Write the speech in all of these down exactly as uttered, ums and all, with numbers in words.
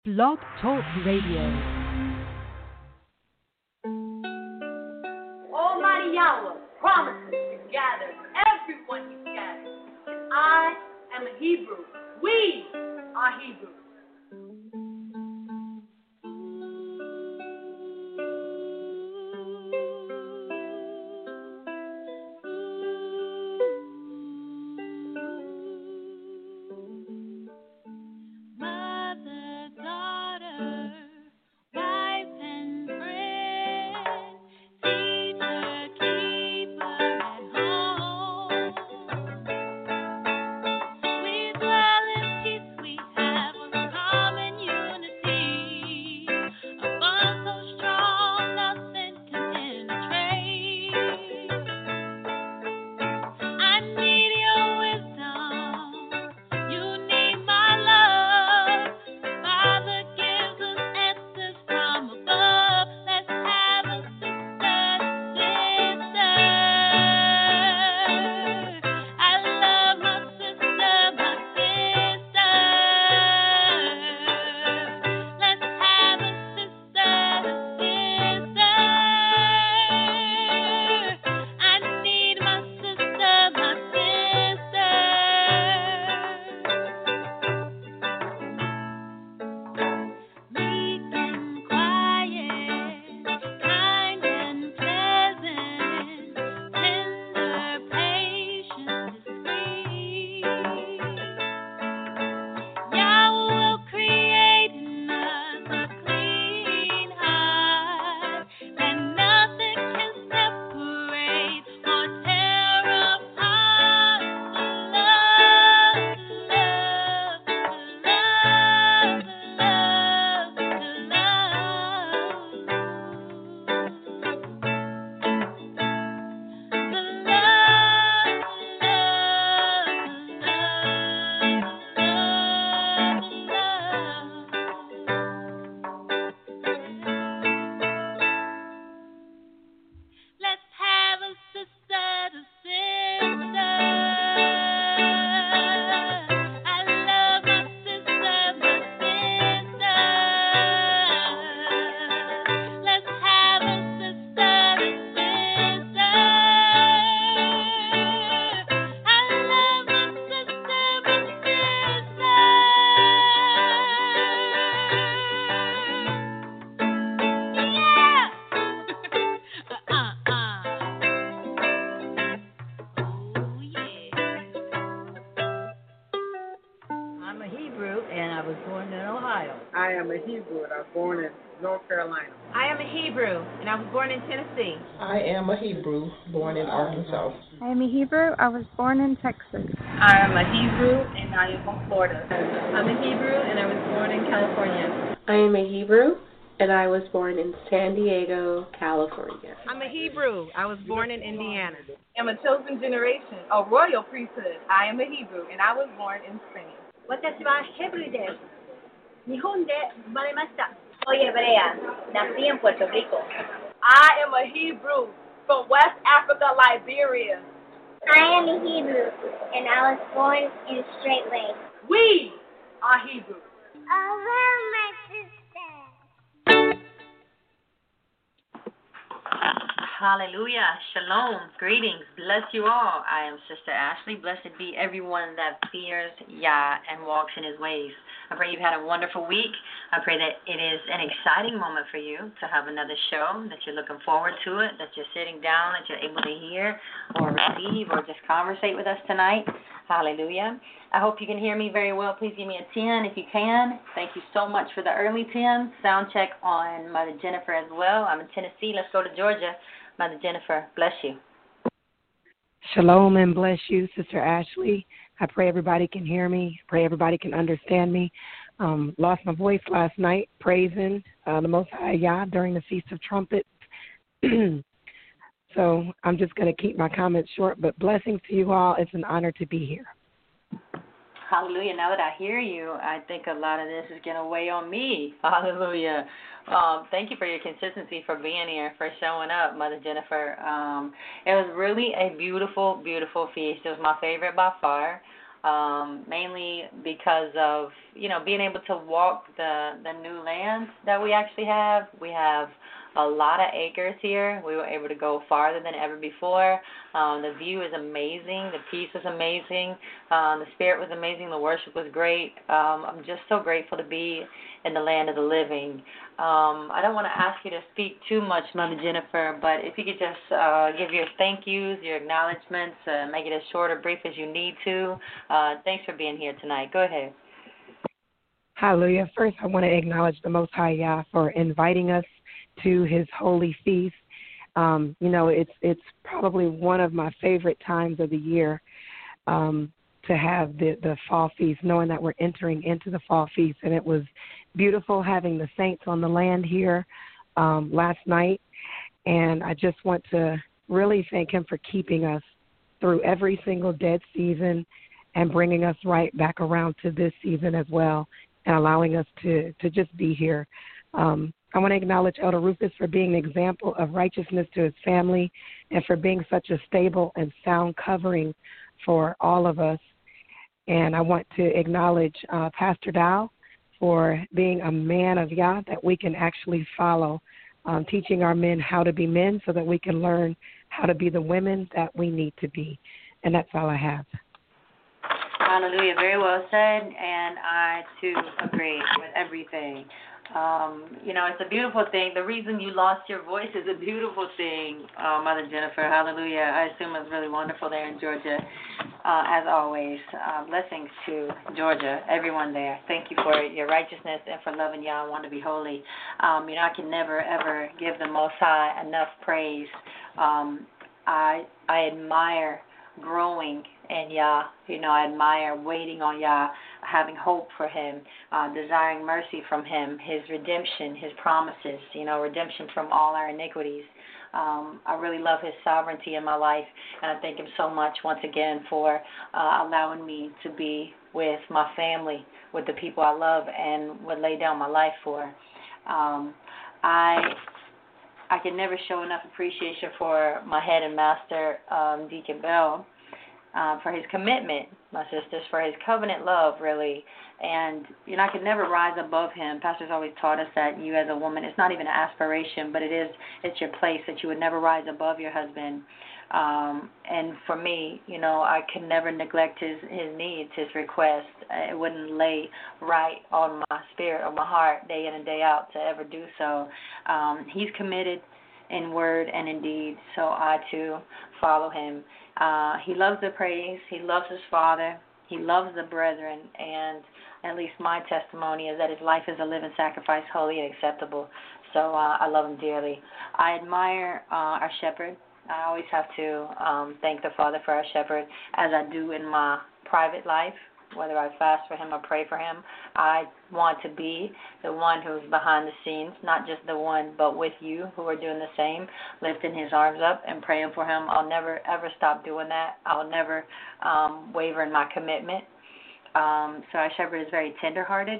Blog Talk Radio. Almighty Yahweh promises to gather everyone He gathers. And I am a Hebrew. We are Hebrew. Tennessee. I am a Hebrew, born in Arkansas. I am a Hebrew. I was born in Texas. I am a Hebrew, and I am from Florida. I'm a Hebrew, and I was born in California. I am a Hebrew, and I was born in San Diego, California. I'm a Hebrew. I was born in Indiana. I'm a chosen generation, a royal priesthood. I am a Hebrew, and I was born in Spain. 私はヘブルです。日本で生まれました。Soy hebrea. Nací en Puerto Rico. I am a Hebrew from West Africa, Liberia. I am a Hebrew, and I was born in Straight Lake. We are Hebrew. Hello, my sister. Hallelujah. Shalom. Greetings. Bless you all. I am Sister Ashley. Blessed be everyone that fears Yah and walks in His ways. I pray you've had a wonderful week. I pray that it is an exciting moment for you to have another show, that you're looking forward to it, that you're sitting down, that you're able to hear or receive or just conversate with us tonight. Hallelujah. I hope you can hear me very well. Please give me a ten if you can. Thank you so much for the early ten. Sound check on Mother Jennifer as well. I'm in Tennessee. Let's go to Georgia. Mother Jennifer, bless you. Shalom and bless you, Sister Ashley. I pray everybody can hear me. Pray everybody can understand me. Um, lost my voice last night praising uh, the Most High Yah during the Feast of Trumpets. So I'm just going to keep my comments short, but blessings to you all. It's an honor to be here. Hallelujah. Now that I hear you, I think a lot of this is going to weigh on me. Hallelujah. Um, thank you for your consistency, for being here, for showing up, Mother Jennifer. Um, it was really a beautiful, beautiful feast. It was my favorite by far. um, mainly because of, you know, being able to walk the, the new land that we actually have. We have a lot of acres here. We were able to go farther than ever before. Um, the view is amazing. The peace is amazing. Um, the spirit was amazing. The worship was great. Um, I'm just so grateful to be in the land of the living. Um, I don't want to ask you to speak too much, Mother Jennifer, but if you could just uh, give your thank yous, your acknowledgments, uh, make it as short or brief as you need to. Uh, thanks for being here tonight. Go ahead. Hallelujah. First, I want to acknowledge the Most High Yah for inviting us to his holy feast. Um, you know, it's it's probably one of my favorite times of the year um, to have the, the fall feast, knowing that we're entering into the fall feast. And it was beautiful having the saints on the land here um, last night. And I just want to really thank him for keeping us through every single dead season and bringing us right back around to this season as well and allowing us to, to just be here. Um, I want to acknowledge Elder Rufus for being an example of righteousness to his family and for being such a stable and sound covering for all of us. And I want to acknowledge uh, Pastor Dow for being a man of Yah that we can actually follow, um, teaching our men how to be men so that we can learn how to be the women that we need to be. And that's all I have. Hallelujah. Very well said, and I, too, agree with everything. Um, you know, it's a beautiful thing. The reason you lost your voice is a beautiful thing, uh, Mother Jennifer. Hallelujah. I assume it was really wonderful there in Georgia, uh, as always. Uh, blessings to Georgia, everyone there. Thank you for your righteousness and for loving Yah and want to be holy. Um, you know, I can never, ever give the Most High enough praise. Um, I I admire growing in Yah. You know, I admire waiting on Yah, having hope for him, uh, desiring mercy from him, his redemption, his promises, you know, redemption from all our iniquities. Um, I really love his sovereignty in my life, and I thank him so much once again for uh, allowing me to be with my family, with the people I love and would lay down my life for. Um, I I can never show enough appreciation for my head and master, um, Deacon Bell, uh, for his commitment, my sisters, for his covenant love, really. And, you know, I could never rise above him. Pastor's always taught us that you as a woman, it's not even an aspiration, but it is, it's your place, that you would never rise above your husband. Um, and for me, you know, I could never neglect his, his needs, his requests. It wouldn't lay right on my spirit or my heart day in and day out to ever do so. Um, he's committed in word and in deed, so I too follow him. Uh, he loves the praise. He loves his father. He loves the brethren, and at least my testimony is that his life is a living sacrifice, holy and acceptable. So uh, I love him dearly. I admire uh, our shepherd. I always have to um, thank the Father for our shepherd, as I do in my private life, whether I fast for him or pray for him. I want to be the one who's behind the scenes, not just the one, but with you who are doing the same, lifting his arms up and praying for him. I'll never, ever stop doing that. I'll never um, waver in my commitment. Um, so our shepherd is very tender-hearted,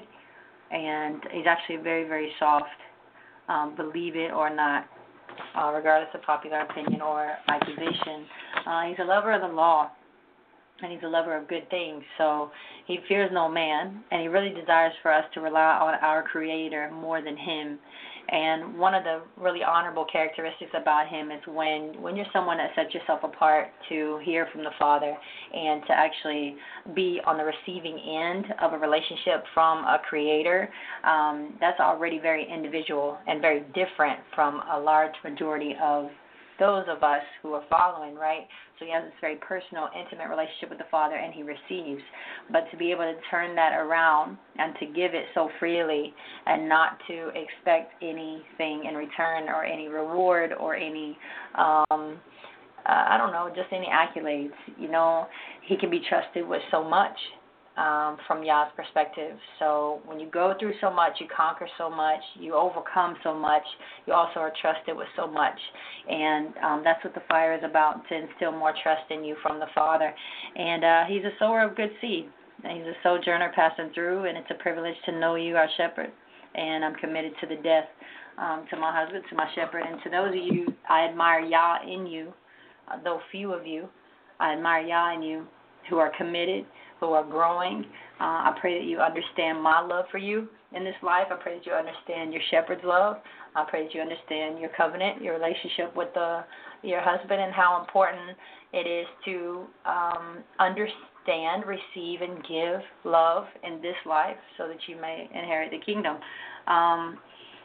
and he's actually very, very soft, um, believe it or not. Uh, regardless of popular opinion or accusation. Uh, he's a lover of the law, and he's a lover of good things. So he fears no man, and he really desires for us to rely on our Creator more than him. And one of the really honorable characteristics about him is when, when you're someone that sets yourself apart to hear from the Father and to actually be on the receiving end of a relationship from a Creator, um, that's already very individual and very different from a large majority of those of us who are following, right? So he has this very personal, intimate relationship with the Father, and he receives. But to be able to turn that around and to give it so freely and not to expect anything in return or any reward or any, um, uh, I don't know, just any accolades, you know, he can be trusted with so much. Um, from Yah's perspective. So when you go through so much, you conquer so much, you overcome so much, you also are trusted with so much. And um, that's what the fire is about, to instill more trust in you from the Father. And uh, he's a sower of good seed. He's a sojourner passing through, and it's a privilege to know you, our shepherd. And I'm committed to the death, um, to my husband, to my shepherd. And to those of you, I admire Yah in you, uh, though few of you, I admire Yah in you, who are committed, who are growing. Uh, I pray that you understand my love for you in this life. I pray that you understand your shepherd's love. I pray that you understand your covenant, your relationship with the, your husband, and how important it is to um, understand, receive, and give love in this life so that you may inherit the kingdom. Um,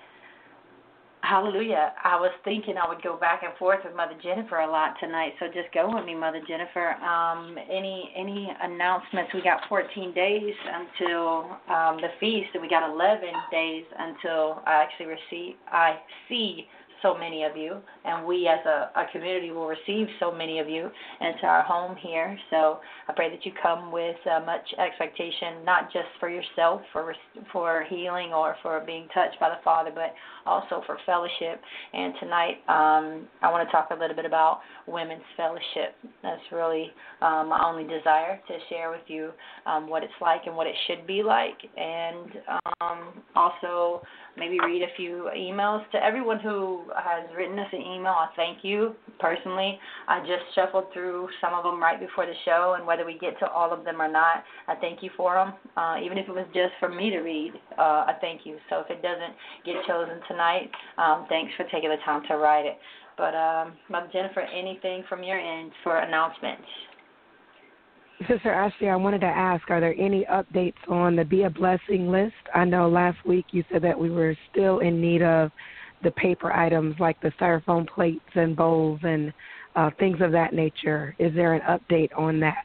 Hallelujah. I was thinking I would go back and forth with Mother Jennifer a lot tonight, so just go with me, Mother Jennifer. Um, any any announcements? We got fourteen days until um, the feast, and we got eleven days until I actually receive, I see so many of you, and we as a, a community will receive so many of you into our home here. So I pray that you come with uh, much expectation, not just for yourself, for for healing or for being touched by the Father, but also for fellowship. And tonight um, I want to talk a little bit about women's fellowship. That's really um, my only desire, to share with you um, what it's like and what it should be like, and um, also maybe read a few emails. To everyone who has written us an email, I thank you personally. I just shuffled through some of them right before the show, and whether we get to all of them or not, I thank you for them. Uh, even if it was just for me to read, uh, I thank you. So if it doesn't get chosen tonight, um, thanks for taking the time to write it. But um, Mother Jennifer, anything from your end for announcements? Sister Ashley, I wanted to ask, are there any updates on the Be a Blessing list? I know last week you said that we were still in need of the paper items like the styrofoam plates and bowls and uh, things of that nature. Is there an update on that?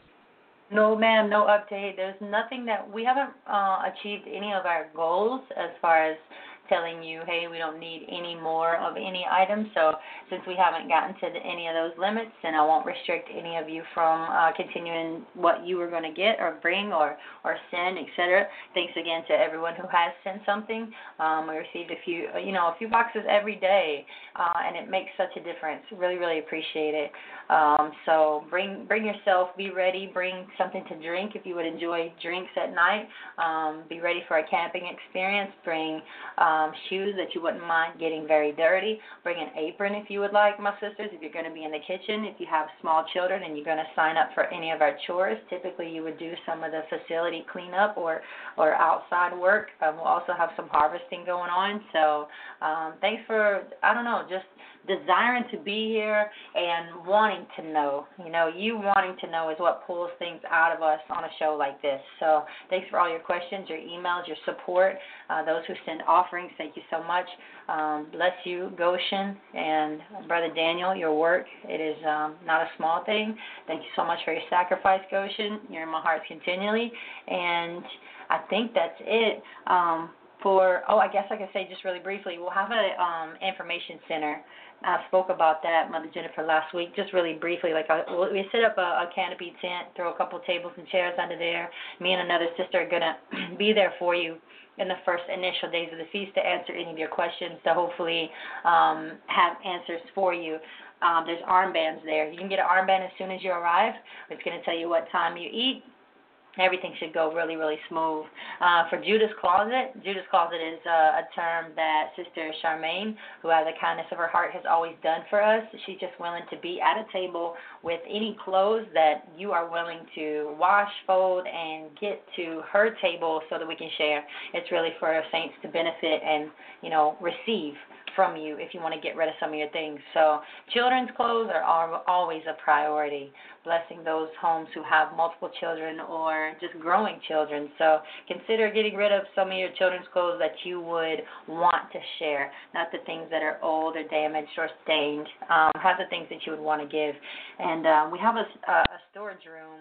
No, ma'am, no update. There's nothing that we haven't uh, achieved any of our goals as far as telling you, hey, we don't need any more of any items. So since we haven't gotten to the, any of those limits, then I won't restrict any of you from uh, continuing what you were going to get or bring or, or send, et cetera. Thanks again to everyone who has sent something. Um, we received a few, you know, a few boxes every day, uh, and it makes such a difference. Really, really appreciate it. Um, so bring bring yourself, be ready, bring something to drink if you would enjoy drinks at night. Um, be ready for a camping experience. Bring um, shoes that you wouldn't mind getting very dirty. Bring an apron if you would like, my sisters, if you're going to be in the kitchen. If you have small children and you're going to sign up for any of our chores, typically you would do some of the facility cleanup or, or outside work. Um, we'll also have some harvesting going on. So um, thanks for, I don't know, just desiring to be here and wanting to know. You know, you wanting to know is what pulls things out of us on a show like this. So thanks for all your questions, your emails, your support. Uh, those who send offerings, thank you so much. Um, bless you, Goshen, and Brother Daniel, your work. It is um, not a small thing. Thank you so much for your sacrifice, Goshen. You're in my heart continually. And I think that's it. Um, for, oh, I guess I could say just really briefly, we'll have an um, information center. I spoke about that, Mother Jennifer, last week, just really briefly. Like I, we set up a, a canopy tent, throw a couple tables and chairs under there. Me and another sister are going to be there for you in the first initial days of the feast to answer any of your questions, to hopefully um, have answers for you. Um, there's armbands there. You can get an armband as soon as you arrive. It's going to tell you what time you eat. Everything should go really, really smooth. Uh, for Judah's Closet, Judah's Closet is uh, a term that Sister Charmaine, who has the kindness of her heart, has always done for us. She's just willing to be at a table with any clothes that you are willing to wash, fold, and get to her table so that we can share. It's really for our saints to benefit and, you know, receive from you if you want to get rid of some of your things. So children's clothes are always a priority, blessing those homes who have multiple children or just growing children. So consider getting rid of some of your children's clothes that you would want to share, not the things that are old or damaged or stained. Um, have the things that you would want to give. And uh, we have a, a storage room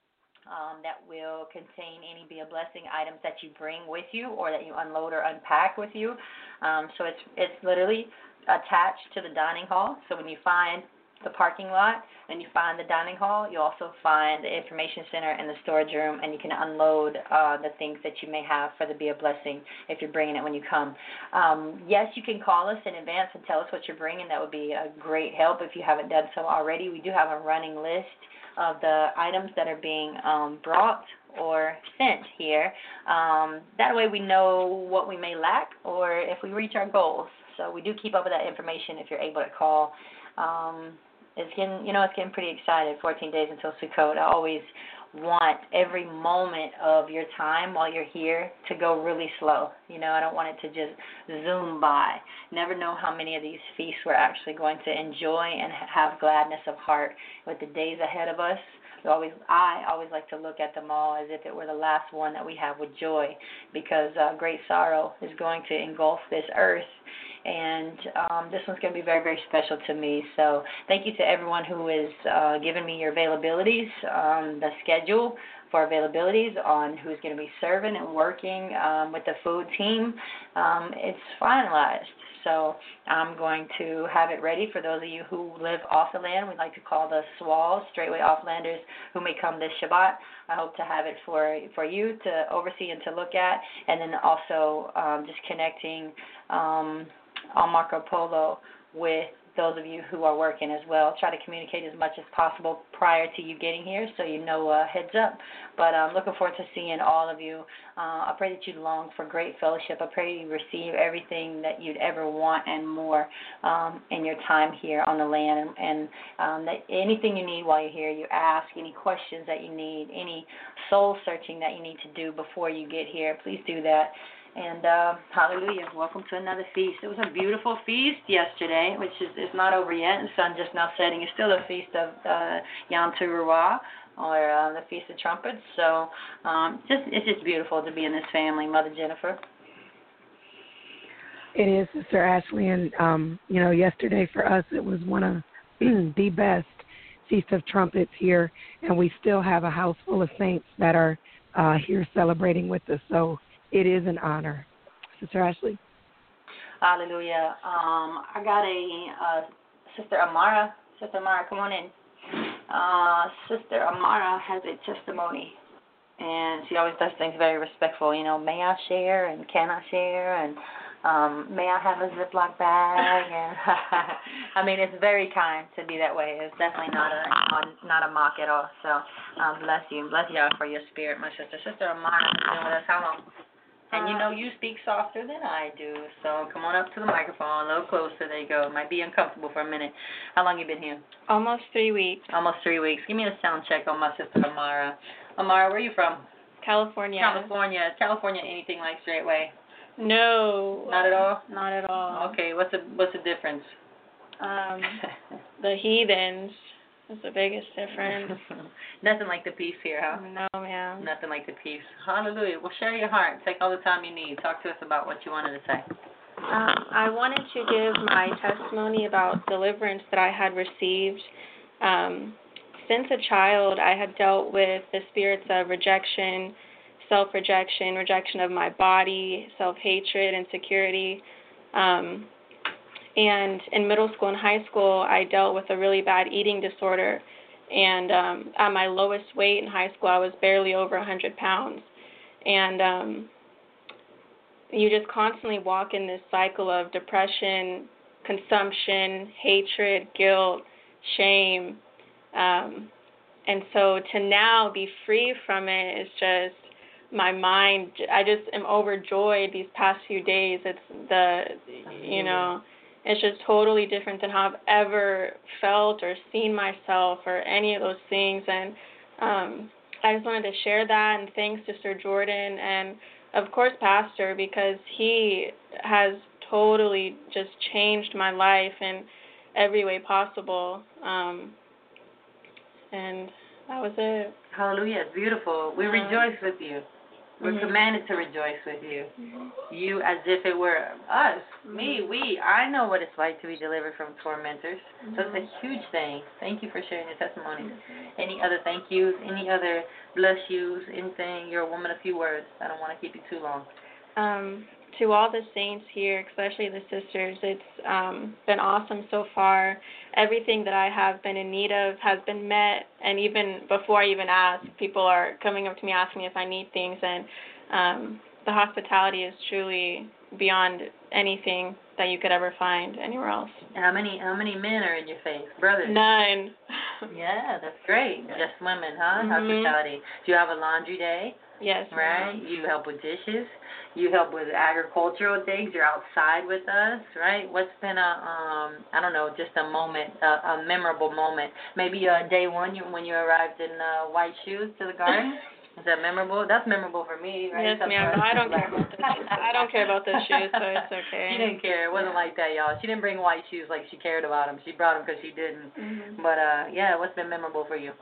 Um, that will contain any Be a Blessing items that you bring with you or that you unload or unpack with you. Um, so it's it's literally attached to the dining hall. So when you find the parking lot and you find the dining hall, you also find the information center and the storage room, and you can unload uh, the things that you may have for the Be a Blessing if you're bringing it when you come. Um, yes, you can call us in advance and tell us what you're bringing. That would be a great help if you haven't done so already. We do have a running list of the items that are being um, brought or sent here. Um, that way we know what we may lack or if we reach our goals. So we do keep up with that information if you're able to call. Um, it's getting, you know, it's getting pretty excited, fourteen days until Sukkot. I always want every moment of your time while you're here to go really slow. You know, I don't want it to just zoom by. Never know how many of these feasts we're actually going to enjoy and have gladness of heart with the days ahead of us. We always, I always like to look at them all as if it were the last one that we have with joy, because uh, great sorrow is going to engulf this earth. And um, this one's going to be very, very special to me. So thank you to everyone who is uh, giving me your availabilities, um, the schedule for availabilities on who's going to be serving and working um, with the food team. Um, it's finalized. So I'm going to have it ready for those of you who live off the land. We like to call the S W A Ls, Straightway Offlanders, who may come this Shabbat. I hope to have it for for you to oversee and to look at, and then also um, just connecting um, on Marco Polo with those of you who are working as well. Try to communicate as much as possible prior to you getting here so you know uh, heads up. But I'm looking forward to seeing all of you. Uh, I pray that you long for great fellowship. I pray you receive everything that you'd ever want and more um, in your time here on the land. And, and um, that anything you need while you're here, you ask. Any questions that you need, any soul searching that you need to do before you get here, please do that. And uh, hallelujah, welcome to another feast. It was a beautiful feast yesterday, which is, is not over yet. The sun just now setting. It's still a feast of uh, Yom Teruah, or uh, the Feast of Trumpets. So um, just it's just beautiful to be in this family, Mother Jennifer. It is, Sister Ashley, and um, you know, yesterday for us it was one of the best Feast of Trumpets here, and we still have a house full of saints that are uh, here celebrating with us. So it is an honor. Sister Ashley? Hallelujah. Um, I got a uh, Sister Amara. Sister Amara, come on in. Uh, Sister Amara has a testimony, and she always does things very respectful. You know, may I share and can I share, and um, may I have a Ziploc bag? And I mean, it's very kind to be that way. It's definitely not a not a mock at all. So um, bless you, bless y'all for your spirit, my sister. Sister Amara has been with us how long? And you know you speak softer than I do, so come on up to the microphone, a little closer. There you go. It might be uncomfortable for a minute. How long you been here? Almost three weeks. Almost three weeks. Give me a sound check on my sister Amara. Amara, where are you from? California. California. Is California anything like Straightway? No. Not at all? Not at all. Okay, what's the what's the difference? Um, the heathens is the biggest difference. Nothing like the peace here, huh? No, ma'am. Nothing like the peace. Hallelujah. Well, share your heart. Take all the time you need. Talk to us about what you wanted to say. Um, I wanted to give my testimony about deliverance that I had received. Um, since a child, I had dealt with the spirits of rejection, self-rejection, rejection of my body, self-hatred, insecurity. Um, and in middle school and high school, I dealt with a really bad eating disorder. And um, at my lowest weight in high school, I was barely over one hundred pounds. And um, you just constantly walk in this cycle of depression, consumption, hatred, guilt, shame. Um, and so to now be free from it is just my mind. I just am overjoyed these past few days. It's the, you know, it's just totally different than how I've ever felt or seen myself or any of those things. And um, I just wanted to share that, and thanks to Sister Jordan and, of course, Pastor, because he has totally just changed my life in every way possible. Um, and that was it. Hallelujah. It's beautiful. We um, rejoice with you. We're mm-hmm. commanded to rejoice with you. Mm-hmm. You as if it were us, mm-hmm. me, we. I know what it's like to be delivered from tormentors. Mm-hmm. So it's a huge thing. Thank you for sharing your testimony. Mm-hmm. Any other thank yous? Any other bless yous? Anything? You're a woman of few words. I don't want to keep you too long. Um, to all the saints here, especially the sisters, it's um, been awesome so far. Everything that I have been in need of has been met, and even before I even ask, people are coming up to me asking me if I need things, and um, the hospitality is truly beyond anything that you could ever find anywhere else. How many how many men are in your faith? Brothers? None. Yeah, that's great. Just women, huh? Mm-hmm. Hospitality. Do you have a laundry day? Yes. Right? Ma'am. You help with dishes. You help with agricultural things. You're outside with us, right? What's been a, um, I don't know, just a moment, a, a memorable moment? Maybe uh, day one you, when you arrived in uh, white shoes to the garden. Is that memorable? That's memorable for me, right? Yes, ma'am. No, I don't care about the shoes. I don't care about those shoes, so it's okay. She didn't care. It wasn't yeah. like that, y'all. She didn't bring white shoes like she cared about them. She brought them because she didn't. Mm-hmm. But uh, yeah, what's been memorable for you?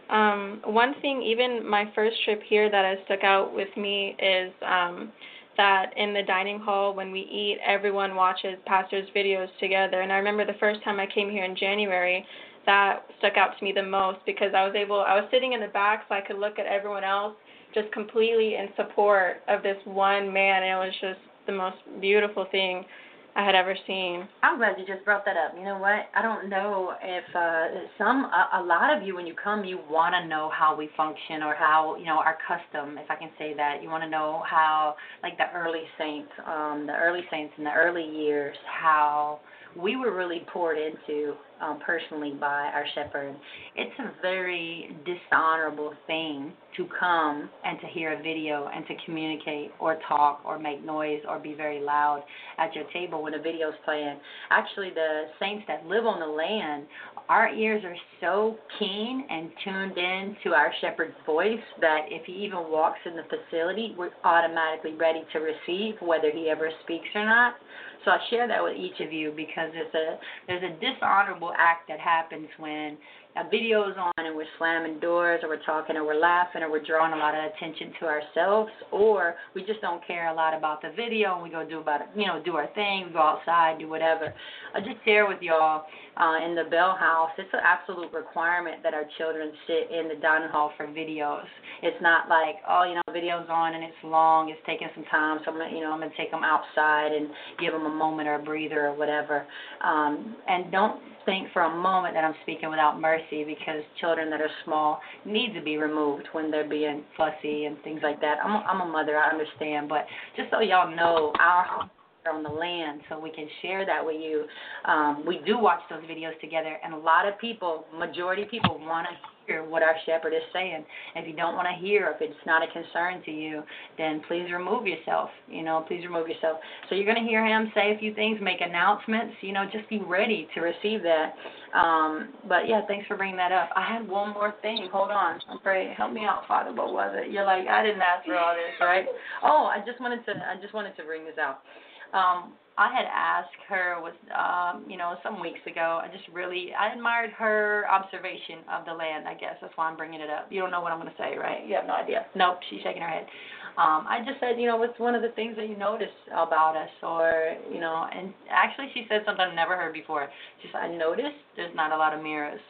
Um, one thing, even my first trip here that has stuck out with me is um, that in the dining hall when we eat, everyone watches Pastor's videos together. And I remember the first time I came here in January, that stuck out to me the most because I was able, I was sitting in the back so I could look at everyone else just completely in support of this one man, and it was just the most beautiful thing I had ever seen. I'm glad you just brought that up. You know what? I don't know if uh, some, a, a lot of you, when you come, you want to know how we function or how, you know, our custom, if I can say that. You want to know how, like the early saints, um, the early saints in the early years, how we were really poured into um, personally by our shepherd. It's a very dishonorable thing to come and to hear a video and to communicate or talk or make noise or be very loud at your table when a video's playing. Actually, the saints that live on the land, our ears are so keen and tuned in to our shepherd's voice that if he even walks in the facility, we're automatically ready to receive whether he ever speaks or not. So I share that with each of you because there's a there's a dishonorable act that happens when a video's on and we're slamming doors or we're talking or we're laughing or we're drawing a lot of attention to ourselves, or we just don't care a lot about the video and we go do about it, you know, do our thing, go outside, do whatever. I just share with y'all uh, in the Bell House, it's an absolute requirement that our children sit in the dining hall for videos. It's not like, oh, you know, video's on and it's long, it's taking some time, so I'm gonna, you know, I'm gonna take them outside and give them a moment or a breather or whatever. Um, and don't think for a moment that I'm speaking without mercy, because children that are small need to be removed when they're being fussy and things like that. I'm a, I'm a mother, I understand, but just so y'all know, our on the land, so we can share that with you. Um, we do watch those videos together, and a lot of people, majority of people, want to hear what our shepherd is saying. If you don't want to hear, if it's not a concern to you, then please remove yourself. You know, please remove yourself. So you're going to hear him say a few things, make announcements. You know, just be ready to receive that. Um, but yeah, thanks for bringing that up. I had one more thing. Hold on. I'm praying. Help me out, Father. What was it? You're like, I didn't ask for all this, right? Oh, I just wanted to. I just wanted to bring this out. Um, I had asked her, was um, you know, some weeks ago. I just really, I admired her observation of the land. I guess that's why I'm bringing it up. You don't know what I'm going to say, right? You have no idea. Nope, she's shaking her head. Um, I just said, you know, what's one of the things that you notice about us, or you know, and actually she said something I've never heard before. She said, I noticed there's not a lot of mirrors.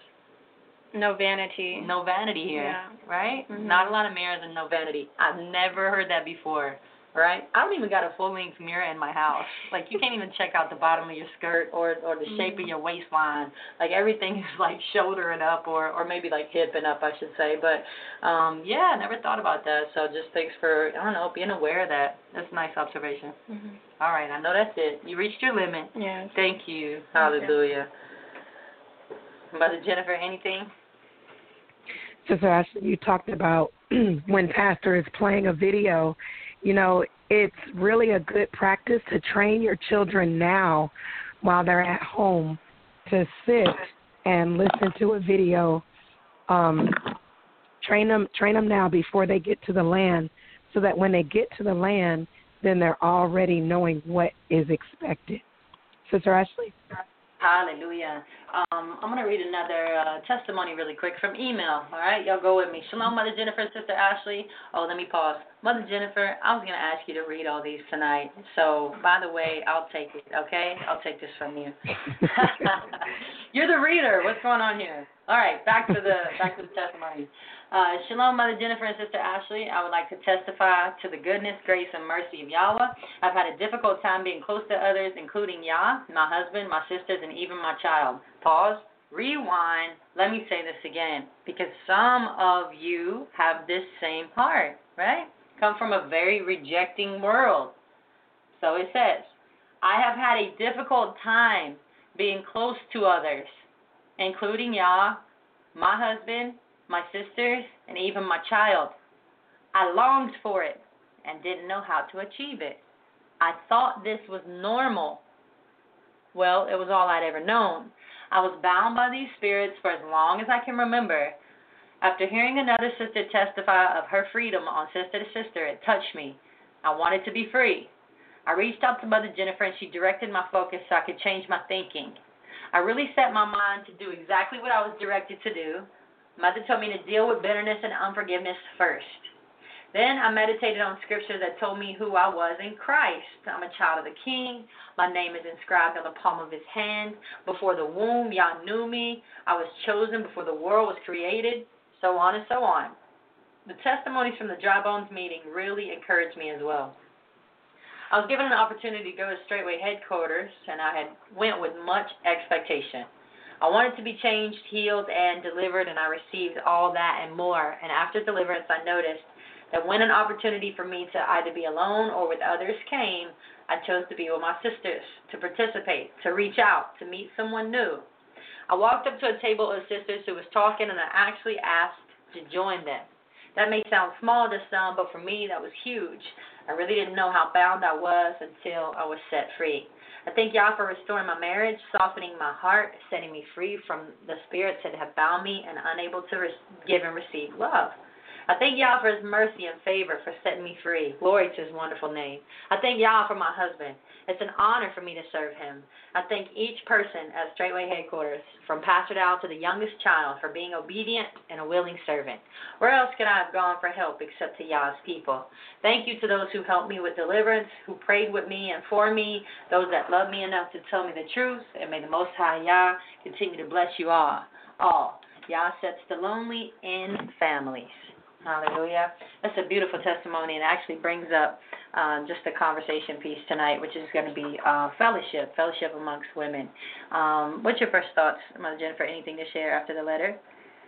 No vanity. No vanity here, yeah. right? Mm-hmm. Not a lot of mirrors and no vanity. I've never heard that before. Right? I don't even got a full-length mirror in my house. Like, you can't even check out the bottom of your skirt or or the shape mm-hmm. of your waistline. Like, everything is, like, shouldering up or, or maybe, like, hipping up, I should say. But, um, yeah, I never thought about that. So just thanks for, I don't know, being aware of that. That's a nice observation. Mm-hmm. All right, I know that's it. You reached your limit. Yes. Thank you. Hallelujah. Okay. Mother Jennifer, anything? Sister Ashley, you talked about when Pastor is playing a video. You know, it's really a good practice to train your children now while they're at home to sit and listen to a video. Um, train them, train them now before they get to the land, so that when they get to the land, then they're already knowing what is expected. Sister Ashley? Hallelujah. Um, I'm going to read another uh, testimony really quick from email. All right, y'all go with me. Shalom, Mother Jennifer, Sister Ashley. Oh, let me pause. Mother Jennifer, I was going to ask you to read all these tonight. So, by the way, I'll take it, okay? I'll take this from you. You're the reader. What's going on here? All right, back to the back to the testimony. Uh, Shalom, Mother Jennifer and Sister Ashley. I would like to testify to the goodness, grace, and mercy of Yahweh. I've had a difficult time being close to others, including Yah, my husband, my sisters, and even my child. Pause. Rewind. Let me say this again, because some of you have this same heart, right? Come from a very rejecting world. So it says, I have had a difficult time being close to others, including Yah, my husband, my sisters, and even my child. I longed for it and didn't know how to achieve it. I thought this was normal. Well, it was all I'd ever known. I was bound by these spirits for as long as I can remember. After hearing another sister testify of her freedom on Sister to Sister, it touched me. I wanted to be free. I reached out to Mother Jennifer, and she directed my focus so I could change my thinking. I really set my mind to do exactly what I was directed to do. Mother told me to deal with bitterness and unforgiveness first. Then I meditated on scriptures that told me who I was in Christ. I'm a child of the King. My name is inscribed on the palm of his hand. Before the womb, Yah knew me. I was chosen before the world was created, so on and so on. The testimonies from the Dry Bones meeting really encouraged me as well. I was given an opportunity to go to Straightway headquarters, and I had went with much expectation. I wanted to be changed, healed, and delivered, and I received all that and more. And after deliverance, I noticed that when an opportunity for me to either be alone or with others came, I chose to be with my sisters, to participate, to reach out, to meet someone new. I walked up to a table of sisters who was talking, and I actually asked to join them. That may sound small to some, but for me, that was huge. I really didn't know how bound I was until I was set free. I thank Yah for restoring my marriage, softening my heart, setting me free from the spirits that have bound me and unable to re- give and receive love. I thank Yah for his mercy and favor for setting me free. Glory to his wonderful name. I thank Yah for my husband. It's an honor for me to serve him. I thank each person at Straightway headquarters, from Pastor Dow to the youngest child, for being obedient and a willing servant. Where else could I have gone for help except to Yah's people? Thank you to those who helped me with deliverance, who prayed with me and for me, those that loved me enough to tell me the truth, and may the Most High Yah continue to bless you all. All. Yah sets the lonely in families. Hallelujah. That's a beautiful testimony, and actually brings up uh, just the conversation piece tonight, which is going to be uh, fellowship, fellowship amongst women. Um, what's your first thoughts, Mother Jennifer? Anything to share after the letter?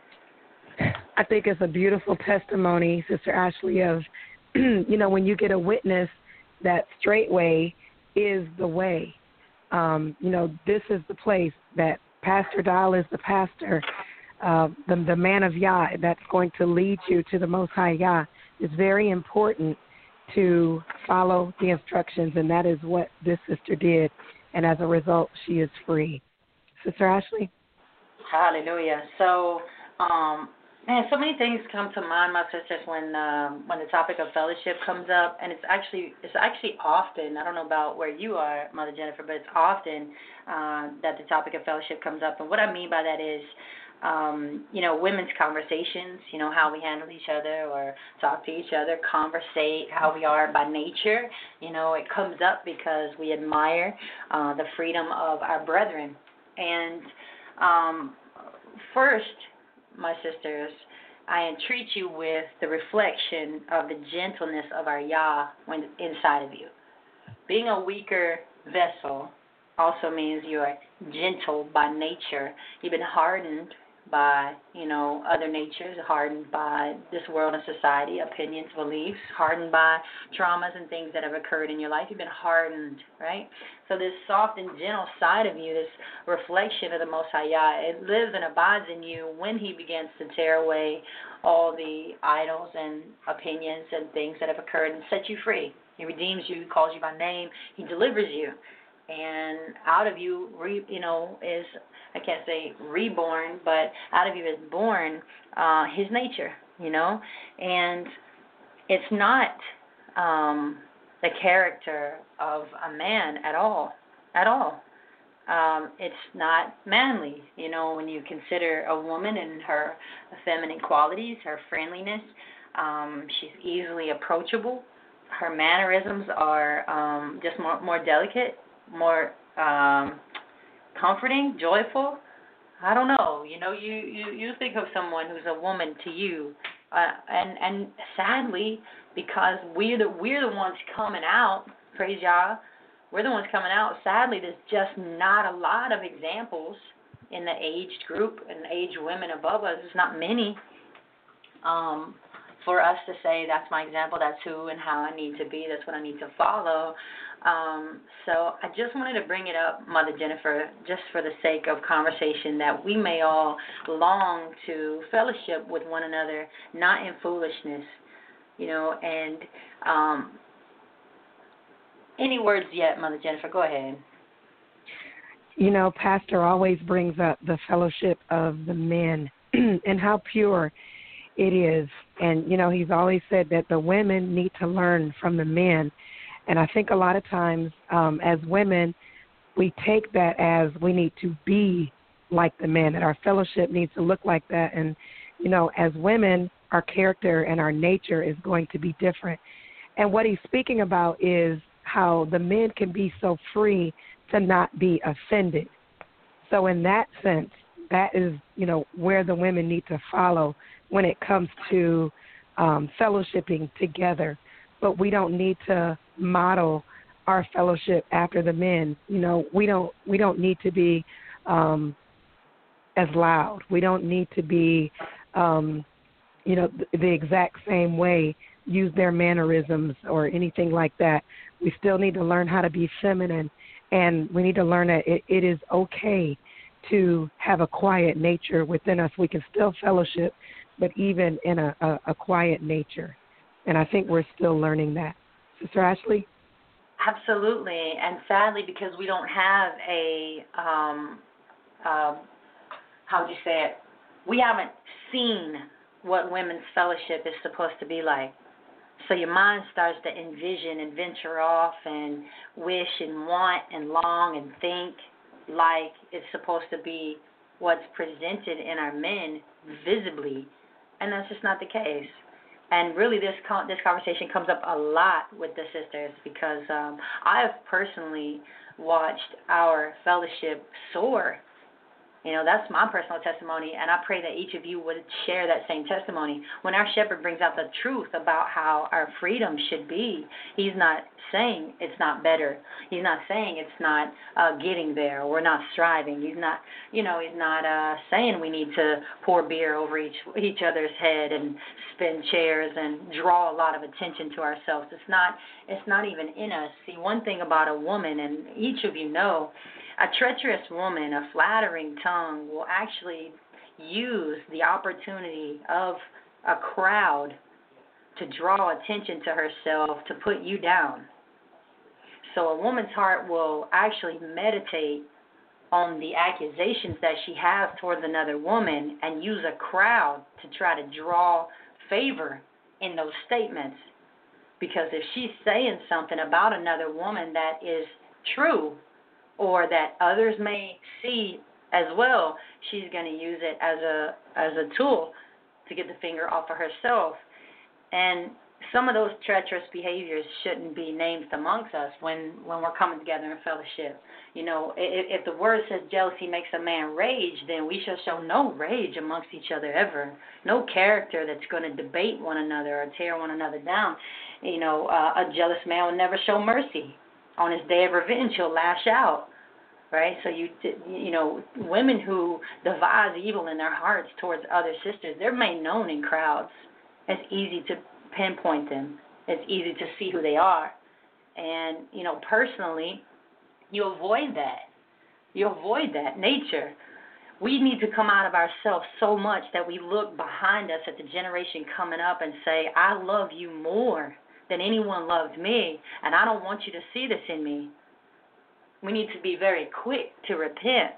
I think it's a beautiful testimony, Sister Ashley, of, you know, when you get a witness that Straightway is the way. Um, you know, this is the place that Pastor Dial is the pastor. Uh, the, the man of Yah that's going to lead you to the Most High Yah. It's very important to follow the instructions, and that is what this sister did. And as a result, she is free. Sister Ashley? Hallelujah. So, um, man, so many things come to mind, my sisters, when um, when the topic of fellowship comes up, and it's actually it's actually often. I don't know about where you are, Mother Jennifer, but it's often uh, that the topic of fellowship comes up. And what I mean by that is, Um, you know, women's conversations, you know, how we handle each other or talk to each other, conversate, how we are by nature. You know, it comes up because we admire uh, the freedom of our brethren. And um, first, my sisters, I entreat you with the reflection of the gentleness of our Yah when inside of you. Being a weaker vessel also means you are gentle by nature. You've been hardened by, you know, other natures, hardened by this world and society, opinions, beliefs, hardened by traumas and things that have occurred in your life. You've been hardened, right? So this soft and gentle side of you, this reflection of the Most High Yah, it lives and abides in you when he begins to tear away all the idols and opinions and things that have occurred and set you free. He redeems you, calls you by name, he delivers you. And out of you, re, you know, is, I can't say reborn, but out of you is born uh, his nature, you know. And it's not um, the character of a man at all, at all. Um, it's not manly, you know, when you consider a woman and her feminine qualities, her friendliness. Um, she's easily approachable. Her mannerisms are um, just more, more delicate, more um, comforting, joyful. I don't know. You know, you, you, you think of someone who's a woman to you, uh, and and sadly, because we're the we're the ones coming out, praise Yah, we're the ones coming out. Sadly, there's just not a lot of examples in the aged group and aged women above us. There's not many. Um, for us to say that's my example, that's who and how I need to be, that's what I need to follow. Um, so I just wanted to bring it up, Mother Jennifer, just for the sake of conversation, that we may all long to fellowship with one another, not in foolishness. you know, and um, any words yet, Mother Jennifer? Go ahead. You know, Pastor always brings up the fellowship of the men and how pure it is. And, you know, he's always said that the women need to learn from the men. And I think a lot of times um, as women, we take that as we need to be like the men, that our fellowship needs to look like that. And, you know, as women, our character and our nature is going to be different. And what he's speaking about is how the men can be so free to not be offended. So in that sense, that is, you know, where the women need to follow when it comes to um, fellowshipping together. But we don't need to model our fellowship after the men. You know, we don't we don't need to be um, as loud. We don't need to be, um, you know, the, the exact same way, use their mannerisms or anything like that. We still need to learn how to be feminine, and we need to learn that it, it is okay to have a quiet nature within us. We can still fellowship, but even in a, a, a quiet nature. And I think we're still learning that. Sister Ashley? Absolutely. And sadly, because we don't have a, um, uh, how would you say it? We haven't seen what women's fellowship is supposed to be like. So your mind starts to envision and venture off and wish and want and long and think like it's supposed to be what's presented in our men visibly, and that's just not the case. And really, this con- this conversation comes up a lot with the sisters because um, I have personally watched our fellowship soar. You know, that's my personal testimony, and I pray that each of you would share that same testimony. When our shepherd brings out the truth about how our freedom should be, he's not saying it's not better. He's not saying it's not uh, getting there or we're not striving. He's not, you know, he's not uh, saying we need to pour beer over each each other's head and spin chairs and draw a lot of attention to ourselves. It's not. It's not even in us. See, one thing about a woman, and each of you know, a treacherous woman, a flattering tongue, will actually use the opportunity of a crowd to draw attention to herself, to put you down. So a woman's heart will actually meditate on the accusations that she has towards another woman and use a crowd to try to draw favor in those statements. Because if she's saying something about another woman that is true, or that others may see as well, she's going to use it as a as a tool to get the finger off of herself. And some of those treacherous behaviors shouldn't be named amongst us when, when we're coming together in fellowship. You know, if, if the word says jealousy makes a man rage, then we shall show no rage amongst each other ever. No character that's going to debate one another or tear one another down. You know, uh, a jealous man will never show mercy. On his day of revenge, he'll lash out. Right, so you you know, women who devise evil in their hearts towards other sisters, they're made known in crowds. It's easy to pinpoint them. It's easy to see who they are, and you know, personally, you avoid that. You avoid that nature. We need to come out of ourselves so much that we look behind us at the generation coming up and say, "I love you more than anyone loved me, and I don't want you to see this in me." We need to be very quick to repent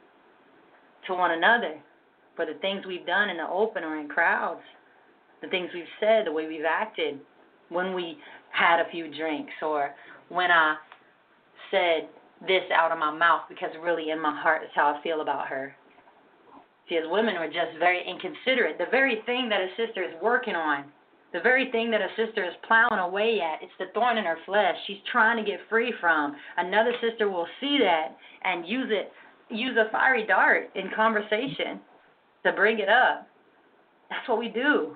to one another for the things we've done in the open or in crowds, the things we've said, the way we've acted when we had a few drinks, or when I said this out of my mouth because really in my heart is how I feel about her. See, as women, we're just very inconsiderate. The very thing that a sister is working on, the very thing that a sister is plowing away at, it's the thorn in her flesh she's trying to get free from. Another sister will see that and use it, use a fiery dart in conversation to bring it up. That's what we do.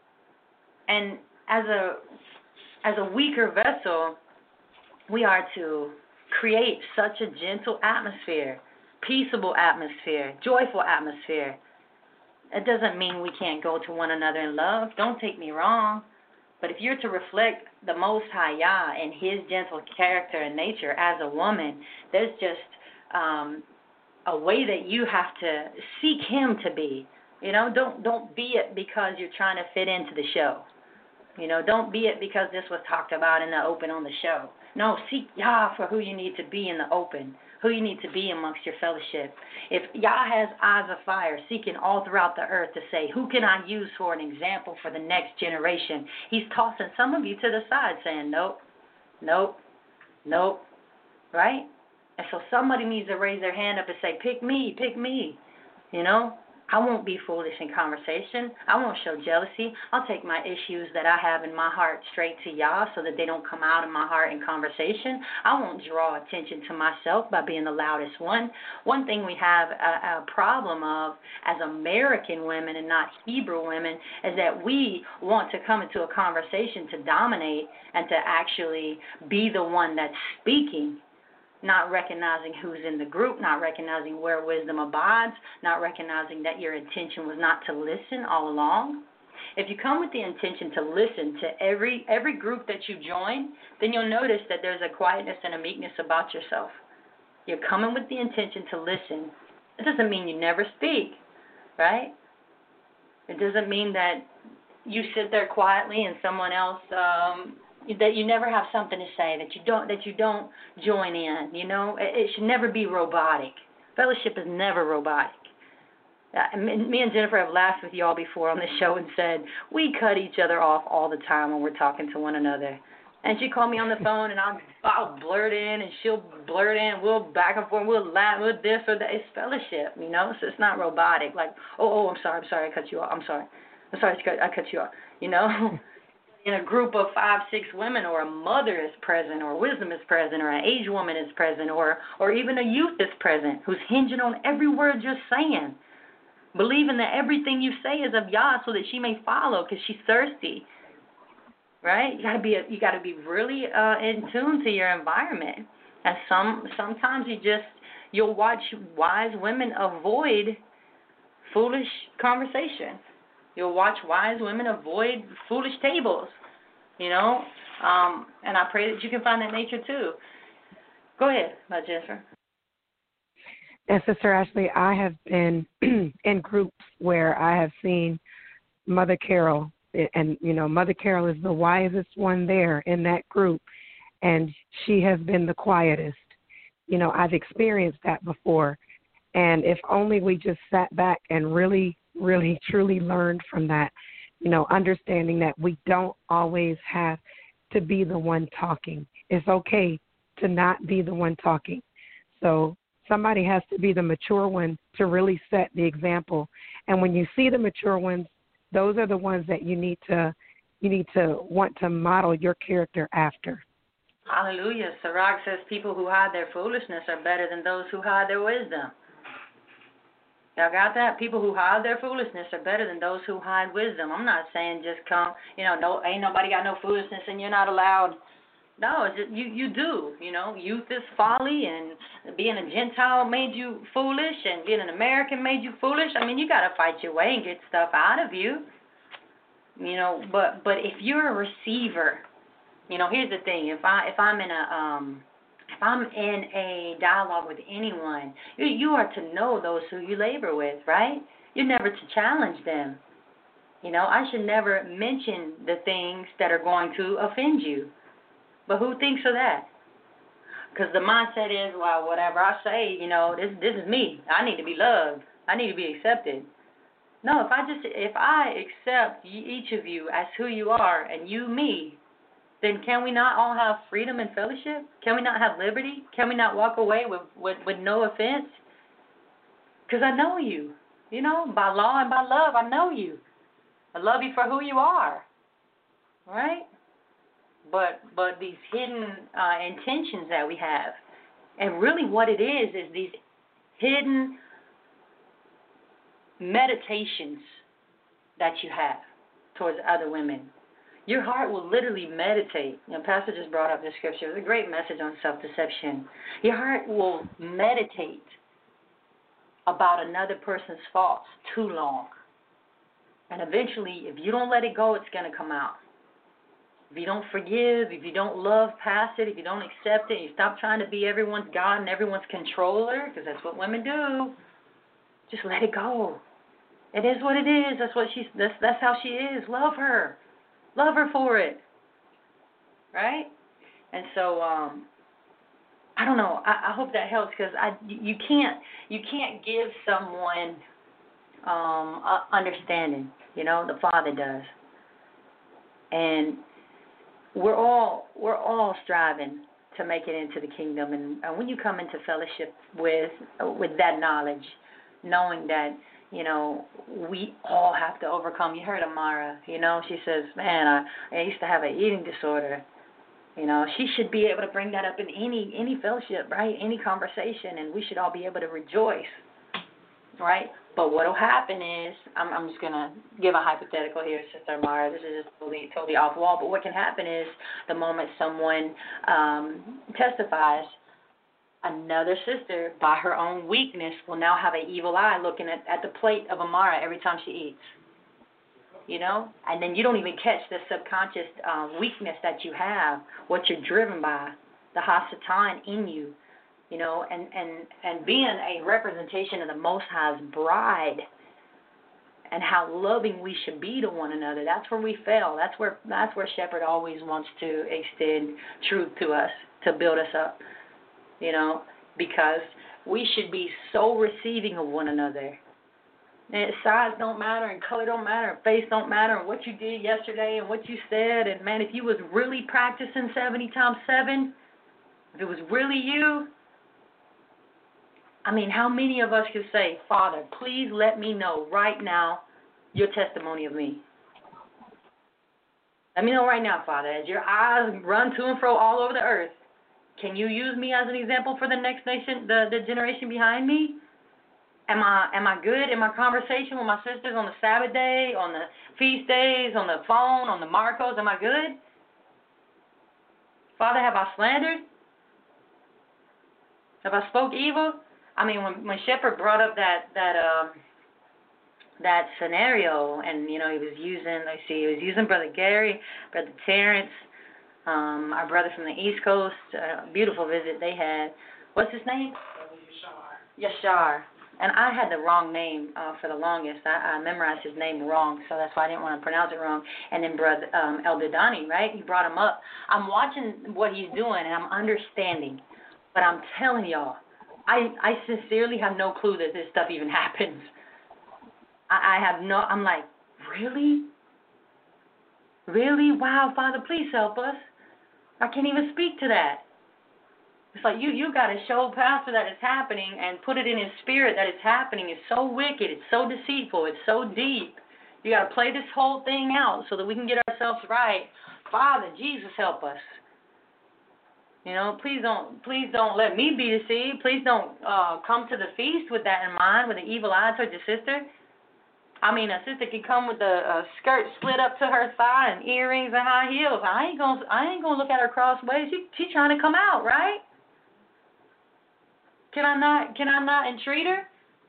And as a as a weaker vessel, we are to create such a gentle atmosphere, peaceable atmosphere, joyful atmosphere. It doesn't mean we can't go to one another in love. Don't take me wrong. But if you're to reflect the Most High Yah and His gentle character and nature as a woman, there's just um, a way that you have to seek Him to be. You know, don't don't be it because you're trying to fit into the show. You know, don't be it because this was talked about in the open on the show. No, seek Yah for who you need to be in the open, who you need to be amongst your fellowship. If Yah has eyes of fire seeking all throughout the earth to say, who can I use for an example for the next generation? He's tossing some of you to the side saying, nope, nope, nope, right? And so somebody needs to raise their hand up and say, pick me, pick me, you know? I won't be foolish in conversation. I won't show jealousy. I'll take my issues that I have in my heart straight to Yah so that they don't come out of my heart in conversation. I won't draw attention to myself by being the loudest one. One thing we have a, a problem of as American women and not Hebrew women is that we want to come into a conversation to dominate and to actually be the one that's speaking, not recognizing who's in the group, not recognizing where wisdom abides, not recognizing that your intention was not to listen all along. If you come with the intention to listen to every every group that you join, then you'll notice that there's a quietness and a meekness about yourself. You're coming with the intention to listen. It doesn't mean you never speak, right? It doesn't mean that you sit there quietly and someone else um, that you never have something to say, that you don't that you don't join in. You know, it, it should never be robotic. Fellowship is never robotic. Uh, me and Jennifer have laughed with you all before on this show and said we cut each other off all the time when we're talking to one another. And she called me on the phone, and I'll, I'll blurt in, and she'll blurt in. We'll back and forth. We'll laugh. We'll this or that. It's fellowship, you know. So it's not robotic. Like, oh, oh, I'm sorry, I'm sorry, I cut you off. I'm sorry, I'm sorry, I cut you off. You know. In a group of five, six women, or a mother is present, or wisdom is present, or an aged woman is present, or or even a youth is present who's hinging on every word you're saying, believing that everything you say is of Yah so that she may follow because she's thirsty. Right? You gotta be a, you gotta be really uh, in tune to your environment. And some sometimes you just you'll watch wise women avoid foolish conversations. You'll watch wise women avoid foolish tables, you know, um, and I pray that you can find that nature too. Go ahead, Jennifer. And Sister Ashley, I have been in groups where I have seen Mother Carol, and, you know, Mother Carol is the wisest one there in that group, and she has been the quietest. You know, I've experienced that before, and if only we just sat back and really really, truly learned from that, you know, understanding that we don't always have to be the one talking. It's okay to not be the one talking. So somebody has to be the mature one to really set the example. And when you see the mature ones, those are the ones that you need to you need to want to model your character after. Hallelujah. Sirach says people who hide their foolishness are better than those who hide their wisdom. Y'all got that? People who hide their foolishness are better than those who hide wisdom. I'm not saying just come, you know, no, ain't nobody got no foolishness and you're not allowed. No, it's just, you you do. You know, youth is folly, and being a Gentile made you foolish, and being an American made you foolish. I mean, you got to fight your way and get stuff out of you. You know, but but if you're a receiver, you know, here's the thing. If I if I'm in a um. If I'm in a dialogue with anyone, you, you are to know those who you labor with, right? You're never to challenge them. You know, I should never mention the things that are going to offend you. But who thinks of that? Because the mindset is, well, whatever I say, you know, this this is me. I need to be loved. I need to be accepted. No, if I just if I accept each of you as who you are and you me, then can we not all have freedom and fellowship? Can we not have liberty? Can we not walk away with, with, with no offense? Because I know you. You know, by law and by love, I know you. I love you for who you are. Right? But but these hidden uh, intentions that we have, and really what it is is these hidden meditations that you have towards other women. Your heart will literally meditate. You know, Pastor just brought up this scripture. It was a great message on self-deception. Your heart will meditate about another person's faults too long. And eventually, if you don't let it go, it's going to come out. If you don't forgive, if you don't love past it, if you don't accept it, you stop trying to be everyone's God and everyone's controller, because that's what women do, just let it go. It is what it is. That's what she's. That's, that's how she is. Love her. Love her for it. Right? And so, um, I don't know. I, I hope that helps because I you can't you can't give someone um, uh, understanding. You know, the Father does, and we're all we're all striving to make it into the kingdom. And uh, when you come into fellowship with uh, with that knowledge, knowing that you know we all have to overcome. You heard Amara. You know, she says, "Man, I, I used to have an eating disorder." You know, she should be able to bring that up in any any fellowship, right? Any conversation, and we should all be able to rejoice, right? But what will happen is, I'm, I'm just going to give a hypothetical here, Sister Mara. This is just totally, totally off wall. But what can happen is the moment someone um, testifies, another sister, by her own weakness, will now have an evil eye looking at, at the plate of Amara every time she eats. You know, and then you don't even catch the subconscious uh, weakness that you have, what you're driven by, the Hasatan in you, you know, and, and, and being a representation of the Most High's bride and how loving we should be to one another. That's where we fail. That's where that's where Shepherd always wants to extend truth to us, to build us up, you know, because we should be so receiving of one another. And size don't matter, and color don't matter, and face don't matter, and what you did yesterday and what you said. And, man, if you was really practicing seventy times seven, if it was really you, I mean, how many of us could say, Father, please let me know right now your testimony of me. Let me know right now, Father, as your eyes run to and fro all over the earth, can you use me as an example for the next nation, the, the generation behind me? Am I am I good in my conversation with my sisters on the Sabbath day, on the feast days, on the phone, on the Marcos? Am I good? Father, have I slandered? Have I spoke evil? I mean, when when Shepherd brought up that that um that scenario, and you know he was using, let's see, he was using Brother Gary, Brother Terrence, um, our brother from the East Coast. A beautiful visit they had. What's his name? Yashar. Yashar. And I had the wrong name uh, for the longest. I, I memorized his name wrong, so that's why I didn't want to pronounce it wrong. And then Brother um, Elder Donnie, right? He brought him up. I'm watching what he's doing, and I'm understanding. But I'm telling y'all, I, I sincerely have no clue that this stuff even happens. I, I have no, I'm like, really? Really? Wow, Father, please help us. I can't even speak to that. It's like you you got to show Pastor that it's happening and put it in his spirit that it's happening. It's so wicked. It's so deceitful. It's so deep. You got to play this whole thing out so that we can get ourselves right. Father, Jesus, help us. You know, please don't please don't let me be deceived. Please don't uh, come to the feast with that in mind, with an evil eye towards your sister. I mean, a sister can come with a, a skirt split up to her thigh and earrings and high heels. I ain't gonna I ain't gonna look at her crossways. She she trying to come out, right? Can I not can I not entreat her?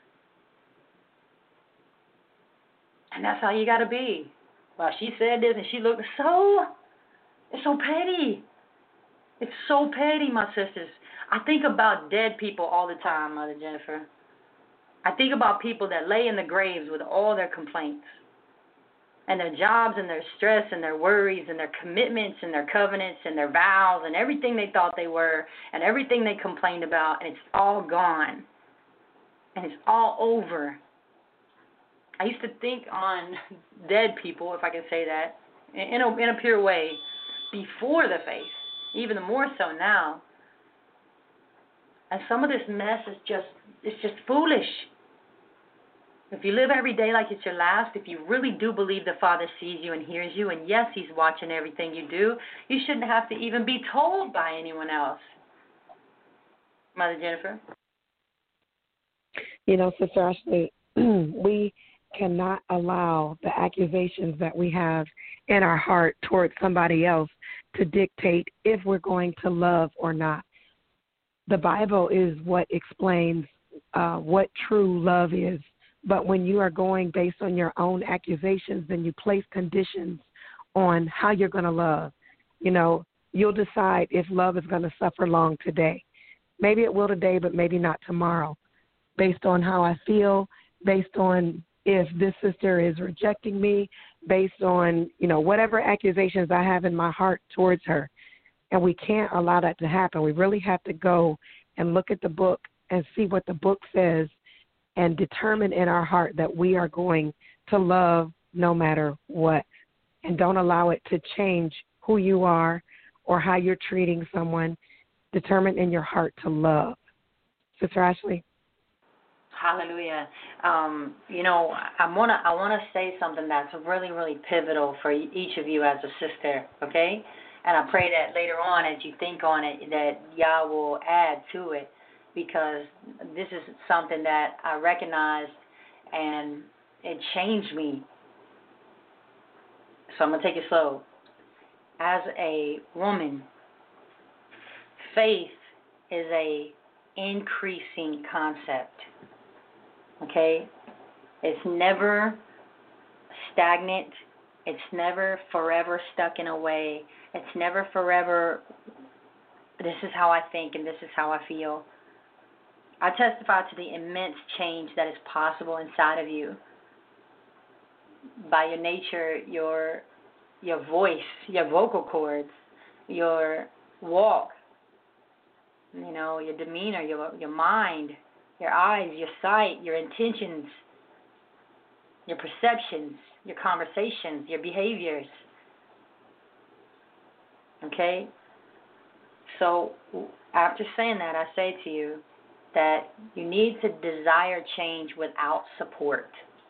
And that's how you gotta be. Well, she said this and she looked so it's so petty. It's so petty, my sisters. I think about dead people all the time, Mother Jennifer. I think about people that lay in the graves with all their complaints and their jobs and their stress and their worries and their commitments and their covenants and their vows and everything they thought they were and everything they complained about, and it's all gone and it's all over. I used to think on dead people, if I can say that, in a, in a pure way, before the faith, even more so now. And some of this mess is just, it's just foolish. If you live every day like it's your last, if you really do believe the Father sees you and hears you, and yes, He's watching everything you do, you shouldn't have to even be told by anyone else. Mother Jennifer? You know, Sister Ashley, we cannot allow the accusations that we have in our heart towards somebody else to dictate if we're going to love or not. The Bible is what explains uh, what true love is. But when you are going based on your own accusations, then you place conditions on how you're going to love. You know, you'll decide if love is going to suffer long today. Maybe it will today, but maybe not tomorrow, based on how I feel, based on if this sister is rejecting me based on, you know, whatever accusations I have in my heart towards her. And we can't allow that to happen. We really have to go and look at the book and see what the book says and determine in our heart that we are going to love no matter what. And don't allow it to change who you are or how you're treating someone. Determine in your heart to love. Sister Ashley? Hallelujah. Um, you know, I wanna I wanna say something that's really, really pivotal for each of you as a sister, okay? And I pray that later on, as you think on it, that Yah will add to it, because this is something that I recognized and it changed me. So I'm gonna take it slow. As a woman, faith is a increasing concept. Okay? It's never stagnant. It's never forever stuck in a way. It's never forever, this is how I think and this is how I feel. I testify to the immense change that is possible inside of you. By your nature, your your voice, your vocal cords, your walk, you know, your demeanor, your your mind, your eyes, your sight, your intentions, your perceptions, your conversations, your behaviors. Okay? So after saying that, I say to you that you need to desire change without support.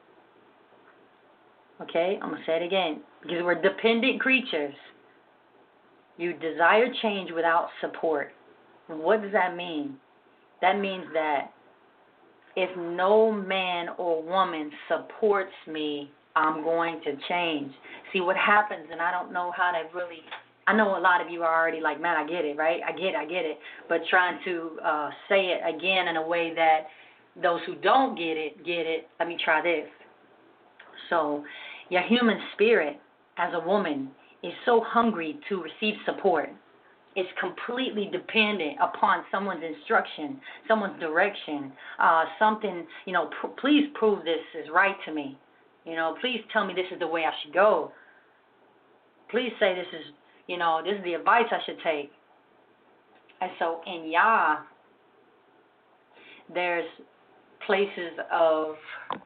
Okay? I'm going to say it again. Because we're dependent creatures. You desire change without support. What does that mean? That means that if no man or woman supports me, I'm going to change. See, what happens, and I don't know how to really, I know a lot of you are already like, man, I get it, right? I get it, I get it. But trying to uh, say it again in a way that those who don't get it, get it, let me try this. So your human spirit as a woman is so hungry to receive support. It's completely dependent upon someone's instruction, someone's direction, uh, something, you know, pr- please prove this is right to me. You know, please tell me this is the way I should go. Please say this is, you know, this is the advice I should take. And so in Yah, there's places of,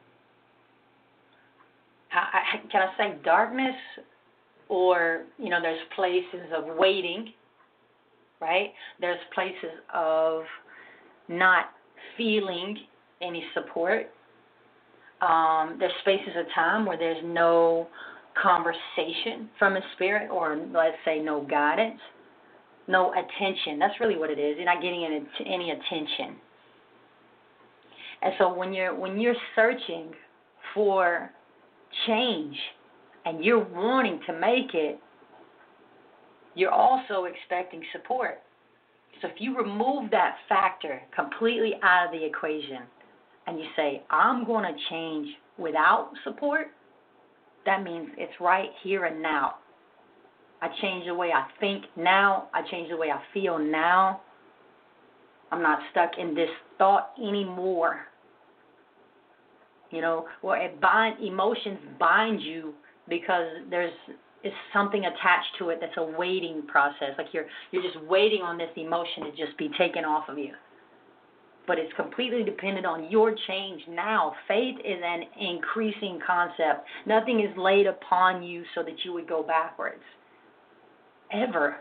can I say darkness? Or, you know, there's places of waiting. Right? There's places of not feeling any support. Um, there's spaces of time where there's no conversation from a spirit, or let's say no guidance, no attention. That's really what it is. You're not getting any, any attention. And so when you're when you're searching for change and you're wanting to make it, you're also expecting support. So if you remove that factor completely out of the equation and you say, I'm going to change without support, that means it's right here and now. I change the way I think now. I change the way I feel now. I'm not stuck in this thought anymore. You know, well, it bind, emotions bind you because there's is something attached to it that's a waiting process. Like you're you're just waiting on this emotion to just be taken off of you. But it's completely dependent on your change now. Faith is an increasing concept. Nothing is laid upon you so that you would go backwards. Ever.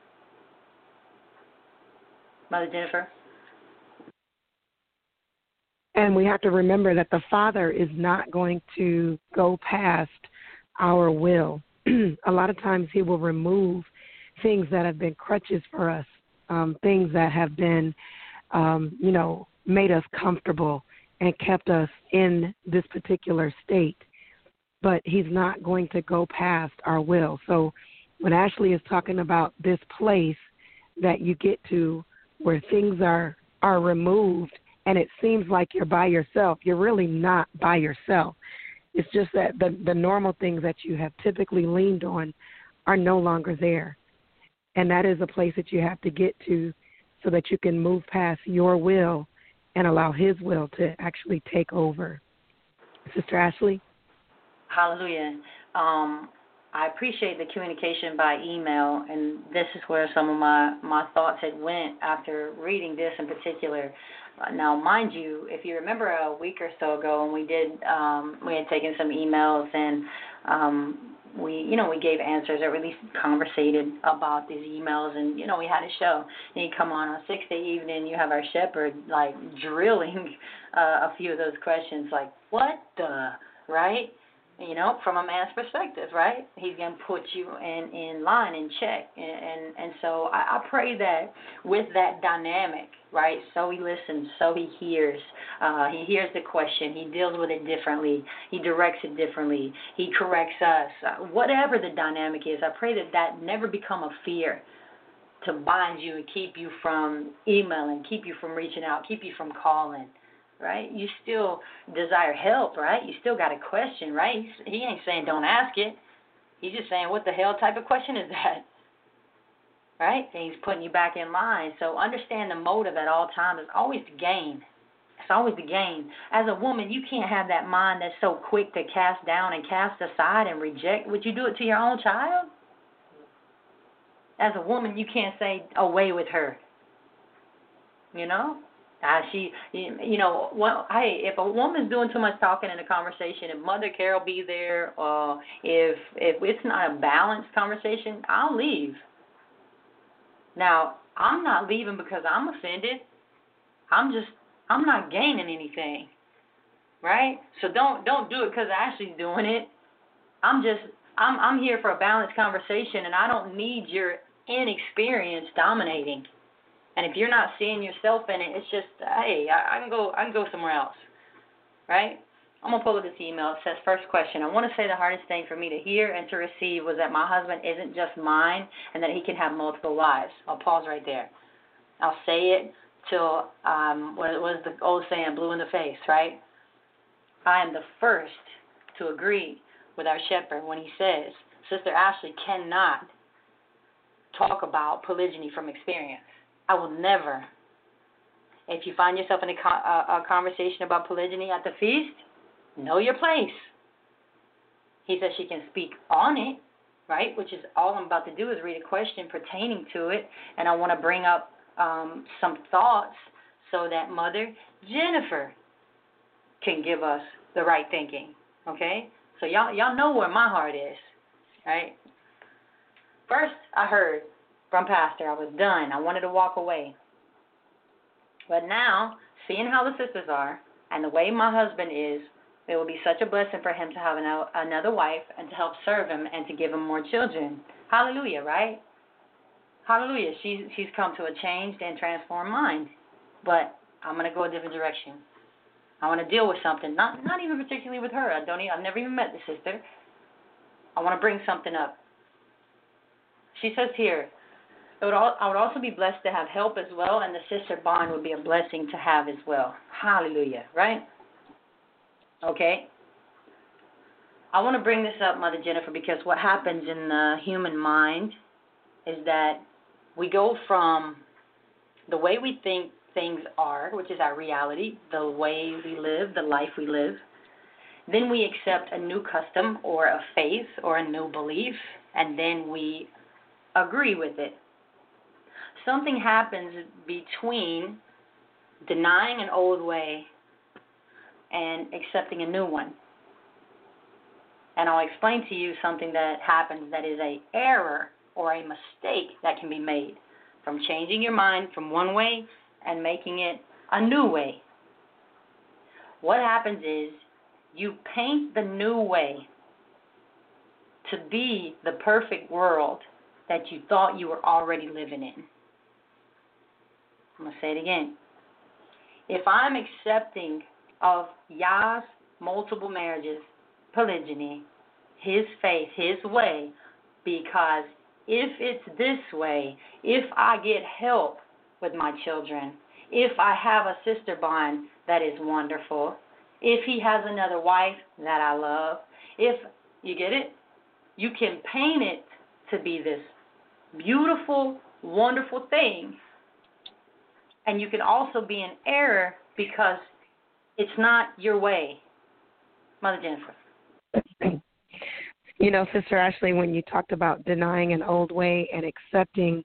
Mother Jennifer? And we have to remember that the Father is not going to go past our will. A lot of times he will remove things that have been crutches for us, um, things that have been, um, you know, made us comfortable and kept us in this particular state. But he's not going to go past our will. So when Ashley is talking about this place that you get to where things are, are removed and it seems like you're by yourself, you're really not by yourself. It's just that the, the normal things that you have typically leaned on are no longer there. And that is a place that you have to get to so that you can move past your will and allow his will to actually take over. Sister Ashley? Hallelujah. Um, I appreciate the communication by email, and this is where some of my, my thoughts had went after reading this in particular. Uh, now, mind you, if you remember a week or so ago when we did, um, we had taken some emails and um, we, you know, we gave answers or at least conversated about these emails, and you know, we had a show. And you come on on sixth-day evening, you have our shepherd like drilling uh, a few of those questions, like what the, right? You know, from a man's perspective, right? He's going to put you in, in line and check. And, and, and so I, I pray that with that dynamic, right, so he listens, so he hears. Uh, he hears the question. He deals with it differently. He directs it differently. He corrects us. Uh, whatever the dynamic is, I pray that that never become a fear to bind you and keep you from emailing, keep you from reaching out, keep you from calling. Right? You still desire help, right? You still got a question, right? He ain't saying don't ask it. He's just saying what the hell type of question is that? Right? And he's putting you back in line. So understand the motive at all times is always the gain. It's always the gain. As a woman, you can't have that mind that's so quick to cast down and cast aside and reject. Would you do it to your own child? As a woman, you can't say away with her. You know? Uh, she, you know, well, hey, if a woman's doing too much talking in a conversation, if Mother Carol be there, or if if it's not a balanced conversation, I'll leave. Now, I'm not leaving because I'm offended. I'm just, I'm not gaining anything, right? So don't don't do it because Ashley's doing it. I'm just, I'm I'm here for a balanced conversation, and I don't need your inexperience dominating. And if you're not seeing yourself in it, it's just, hey, I, I can go I can go somewhere else, right? I'm going to pull up this email. It says, first question, I want to say the hardest thing for me to hear and to receive was that my husband isn't just mine and that he can have multiple wives. I'll pause right there. I'll say it till, um, what was the old saying, blue in the face, right? I am the first to agree with our shepherd when he says, Sister Ashley cannot talk about polygyny from experience. I will never. If you find yourself in a, a, a conversation about polygyny at the feast, know your place. He says she can speak on it, right, which is all I'm about to do is read a question pertaining to it, and I want to bring up um, some thoughts so that Mother Jennifer can give us the right thinking, okay? So y'all, y'all know where my heart is, right? First, I heard from Pastor, I was done. I wanted to walk away. But now, seeing how the sisters are and the way my husband is, it will be such a blessing for him to have an, another wife and to help serve him and to give him more children. Hallelujah, right? Hallelujah. She, she's come to a changed and transformed mind. But I'm going to go a different direction. I want to deal with something, not not even particularly with her. I don't even, I've never even met the sister. I want to bring something up. She says here, it would all, I would also be blessed to have help as well, and the sister bond would be a blessing to have as well. Hallelujah, right? Okay. I want to bring this up, Mother Jennifer, because what happens in the human mind is that we go from the way we think things are, which is our reality, the way we live, the life we live. Then we accept a new custom or a faith or a new belief, and then we agree with it. Something happens between denying an old way and accepting a new one. And I'll explain to you something that happens that is an error or a mistake that can be made from changing your mind from one way and making it a new way. What happens is you paint the new way to be the perfect world that you thought you were already living in. I'm going to say it again. If I'm accepting of Yah's multiple marriages, polygyny, his faith, his way, because if it's this way, if I get help with my children, if I have a sister bond that is wonderful, if he has another wife that I love, if, you get it? You can paint it to be this beautiful, wonderful thing. And you can also be in error because it's not your way. Mother Jennifer. You know, Sister Ashley, when you talked about denying an old way and accepting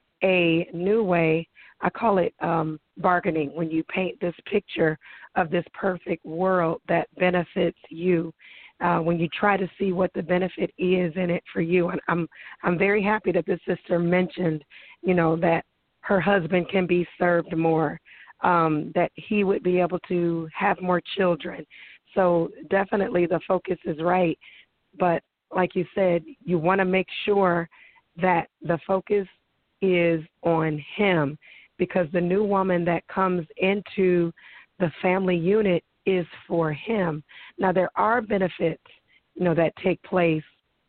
a new way, I call it um, bargaining, when you paint this picture of this perfect world that benefits you, uh, when you try to see what the benefit is in it for you. And I'm I'm very happy that this sister mentioned, you know, that her husband can be served more, um, that he would be able to have more children. So definitely the focus is right. But like you said, you want to make sure that the focus is on him, because the new woman that comes into the family unit is for him. Now, there are benefits, you know, that take place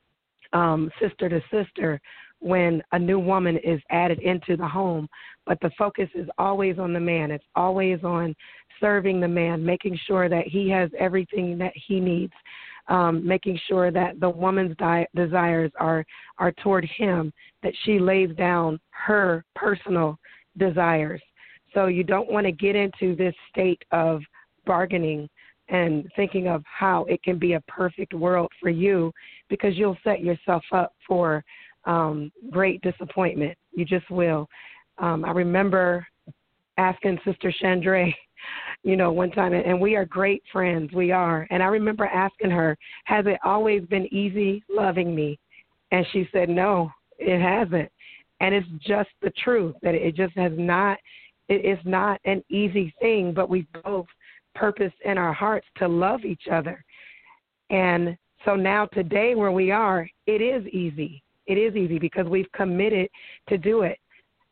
um, sister to sister when a new woman is added into the home, but the focus is always on the man. It's always on serving the man, making sure that he has everything that he needs, um, making sure that the woman's di- desires are, are toward him, that she lays down her personal desires. So you don't want to get into this state of bargaining and thinking of how it can be a perfect world for you, because you'll set yourself up for um, great disappointment. You just will. Um, I remember asking Sister Chandray, you know, one time, and we are great friends, we are, and I remember asking her, has it always been easy loving me? And she said, no, it hasn't. And it's just the truth, that it just has not, it is not an easy thing, but we both purpose in our hearts to love each other. And so now today where we are, it is easy. It is easy because we've committed to do it.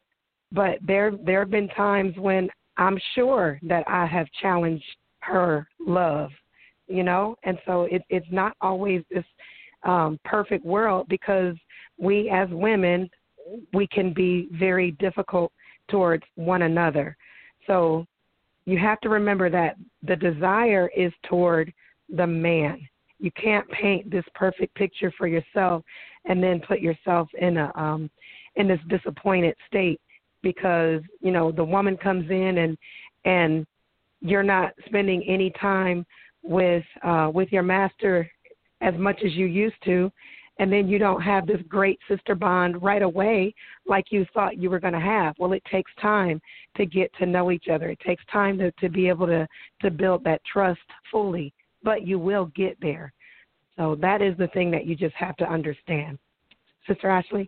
But there there have been times when I'm sure that I have challenged her love, you know, and so it, it's not always this um, perfect world, because we as women, we can be very difficult towards one another. So you have to remember that the desire is toward the man. You can't paint this perfect picture for yourself and then put yourself in a um, in this disappointed state, because, you know, the woman comes in and and you're not spending any time with uh, with your master as much as you used to, and then you don't have this great sister bond right away like you thought you were going to have. Well, it takes time to get to know each other. It takes time to, to be able to, to build that trust fully, but you will get there. So that is the thing that you just have to understand. Sister Ashley?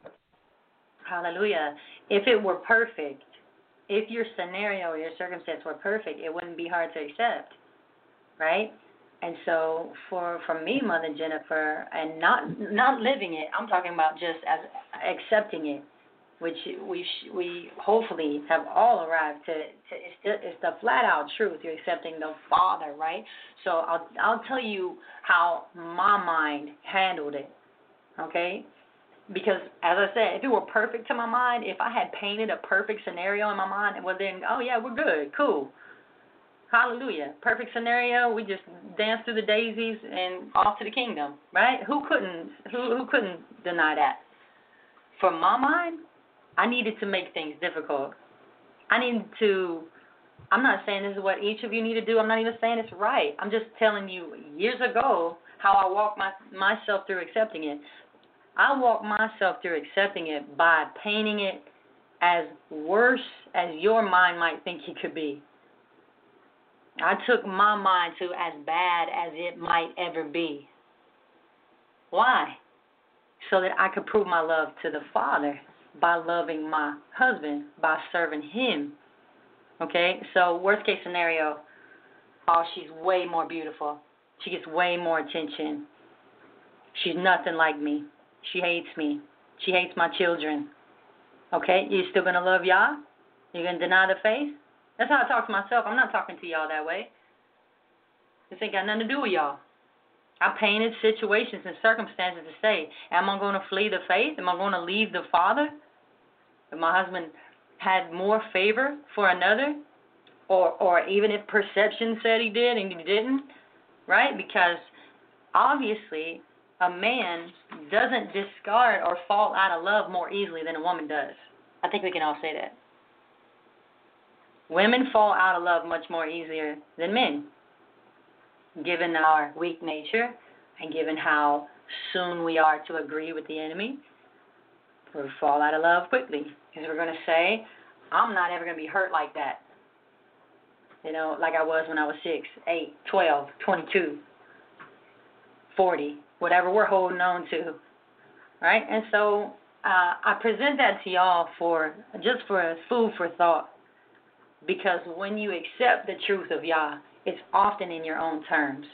Hallelujah. If it were perfect, if your scenario or your circumstance were perfect, it wouldn't be hard to accept, right? And so for for me, Mother Jennifer, and not not living it, I'm talking about just as accepting it, which we we hopefully have all arrived to. to it's, the, it's the flat out truth. You're accepting the Father, right? So I'll I'll tell you how my mind handled it, okay? Because as I said, if it were perfect to my mind, if I had painted a perfect scenario in my mind, well then, oh yeah, we're good, cool. Hallelujah. Perfect scenario, we just dance through the daisies and off to the kingdom, right? Who couldn't who who couldn't deny that? For my mind, I needed to make things difficult. I needed to, I'm not saying this is what each of you need to do. I'm not even saying it's right. I'm just telling you years ago how I walked my, myself through accepting it. I walked myself through accepting it by painting it as worse as your mind might think it could be. I took my mind to as bad as it might ever be. Why? So that I could prove my love to the Father by loving my husband, by serving him. Okay? So worst case scenario, oh, she's way more beautiful. She gets way more attention. She's nothing like me. She hates me. She hates my children. Okay? You still going to love y'all? You're going to deny the faith? That's how I talk to myself. I'm not talking to y'all that way. This ain't got nothing to do with y'all. I painted situations and circumstances to say, am I going to flee the faith? Am I going to leave the Father? If my husband had more favor for another? Or or even if perception said he did and he didn't, right? Because obviously a man doesn't discard or fall out of love more easily than a woman does. I think we can all say that. Women fall out of love much more easier than men. given our weak nature and given how soon we are to agree with the enemy, we fall out of love quickly. Because we're going to say, I'm not ever going to be hurt like that. You know, like I was when I was six, eight, twelve, twenty-two, forty, whatever we're holding on to. Right? And so uh, I present that to y'all for just for food for thought. Because when you accept the truth of Yah, it's often in your own terms.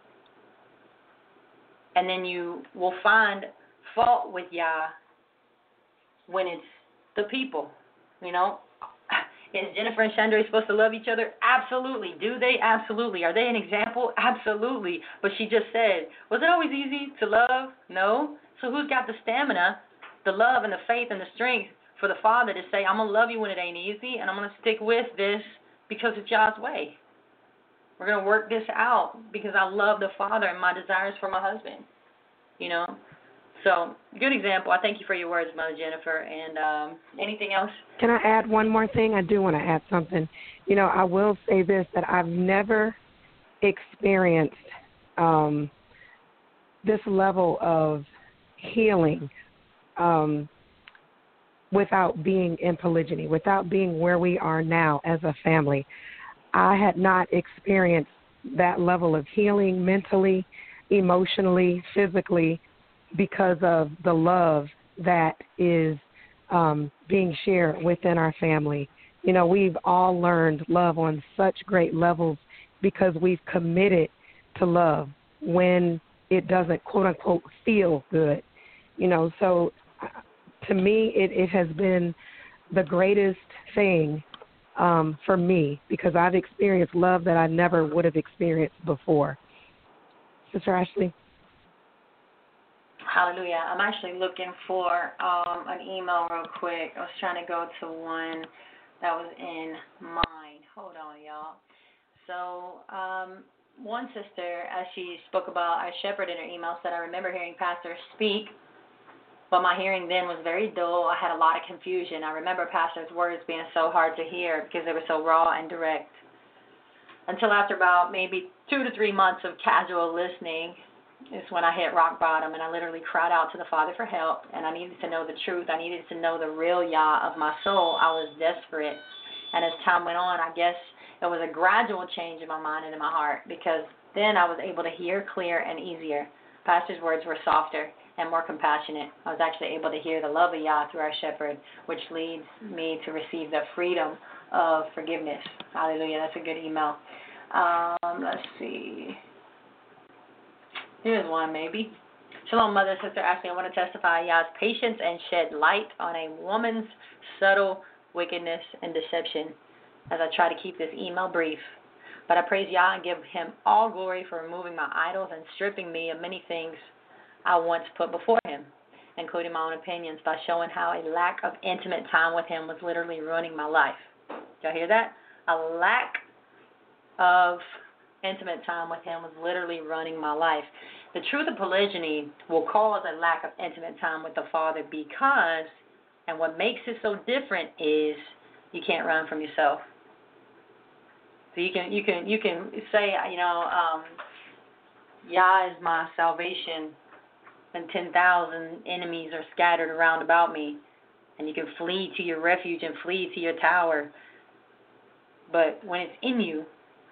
And then you will find fault with Yah when it's the people. You know, is Jennifer and Chandra supposed to love each other? Absolutely. Do they? Absolutely. Are they an example? Absolutely. But she just said, was it always easy to love? No. So who's got the stamina, the love and the faith and the strength for the father to say, I'm going to love you when it ain't easy, and I'm going to stick with this because it's Yah's way. We're going to work this out because I love the father and my desires for my husband. You know? So, good example. I thank you for your words, Mother Jennifer. And um, anything else? Can I add one more thing? I do want to add something. You know, I will say this, that I've never experienced um, this level of healing um, without being in polygyny, without being where we are now as a family. I had not experienced that level of healing mentally, emotionally, physically, because of the love that is um, being shared within our family. You know, we've all learned love on such great levels because we've committed to love when it doesn't, quote unquote, feel good. You know, so to me, it, it has been the greatest thing um, for me because I've experienced love that I never would have experienced before. Sister Ashley? Hallelujah. I'm actually looking for um, an email real quick. I was trying to go to one that was in mine. Hold on, y'all. So um, one sister, as she spoke about our shepherd in her email, said, I remember hearing pastors speak, but my hearing then was very dull. I had a lot of confusion. I remember pastors' words being so hard to hear because they were so raw and direct. Until after about maybe two to three months of casual listening, is when I hit rock bottom, and I literally cried out to the Father for help, and I needed to know the truth. I needed to know the real Yah of my soul. I was desperate, and as time went on, I guess it was a gradual change in my mind and in my heart, because then I was able to hear clear and easier. Pastor's words were softer and more compassionate. I was actually able to hear the love of Yah through our shepherd, which leads me to receive the freedom of forgiveness. Hallelujah. That's a good email. Um, let's see. Here's one, maybe. Shalom, Mother, Sister Ashley. I want to testify Yah's patience and shed light on a woman's subtle wickedness and deception as I try to keep this email brief. But I praise Yah and give him all glory for removing my idols and stripping me of many things I once put before him, including my own opinions, by showing how a lack of intimate time with him was literally ruining my life. Did y'all hear that? A lack of intimate time with him was literally running my life. The truth of polygyny will cause a lack of intimate time with the Father because, and what makes it so different is you can't run from yourself. So you can you can you can say, you know, um, Yah is my salvation, and ten thousand enemies are scattered around about me, and you can flee to your refuge and flee to your tower. But when it's in you,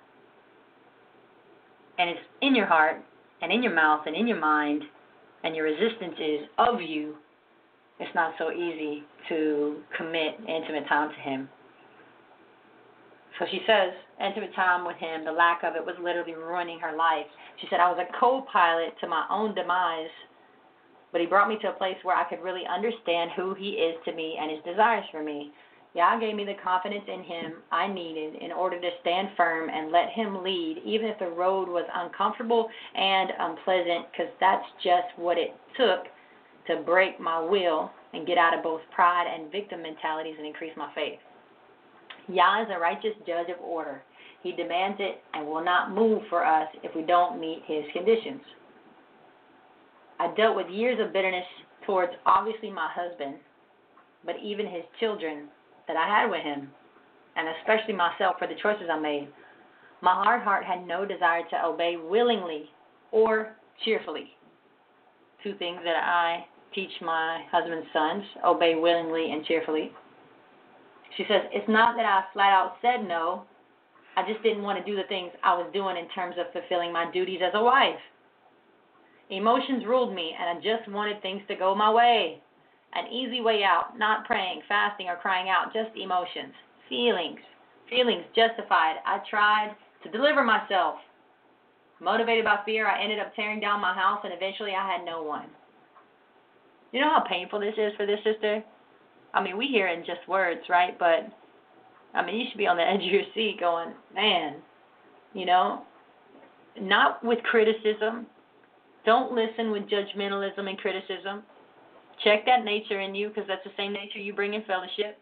and it's in your heart, and in your mouth, and in your mind, and your resistance is of you, it's not so easy to commit intimate time to him. So she says, intimate time with him, the lack of it was literally ruining her life. She said, I was a co-pilot to my own demise, but he brought me to a place where I could really understand who he is to me and his desires for me. Yah gave me the confidence in him I needed in order to stand firm and let him lead, even if the road was uncomfortable and unpleasant, because that's just what it took to break my will and get out of both pride and victim mentalities and increase my faith. Yah is a righteous judge of order. He demands it and will not move for us if we don't meet his conditions. I dealt with years of bitterness towards obviously my husband, but even his children that I had with him, and especially myself for the choices I made. My hard heart had no desire to obey willingly or cheerfully. Two things that I teach my husband's sons, obey willingly and cheerfully. She says, it's not that I flat out said no. I just didn't want to do the things I was doing in terms of fulfilling my duties as a wife. Emotions ruled me, and I just wanted things to go my way. An easy way out, not praying, fasting, or crying out, just emotions, feelings, feelings justified. I tried to deliver myself. Motivated by fear, I ended up tearing down my house, and eventually I had no one. You know how painful this is for this sister? I mean, we hear it in just words, right? But, I mean, you should be on the edge of your seat going, man, you know, not with criticism. Don't listen with judgmentalism and criticism. Check that nature in you, because that's the same nature you bring in fellowship.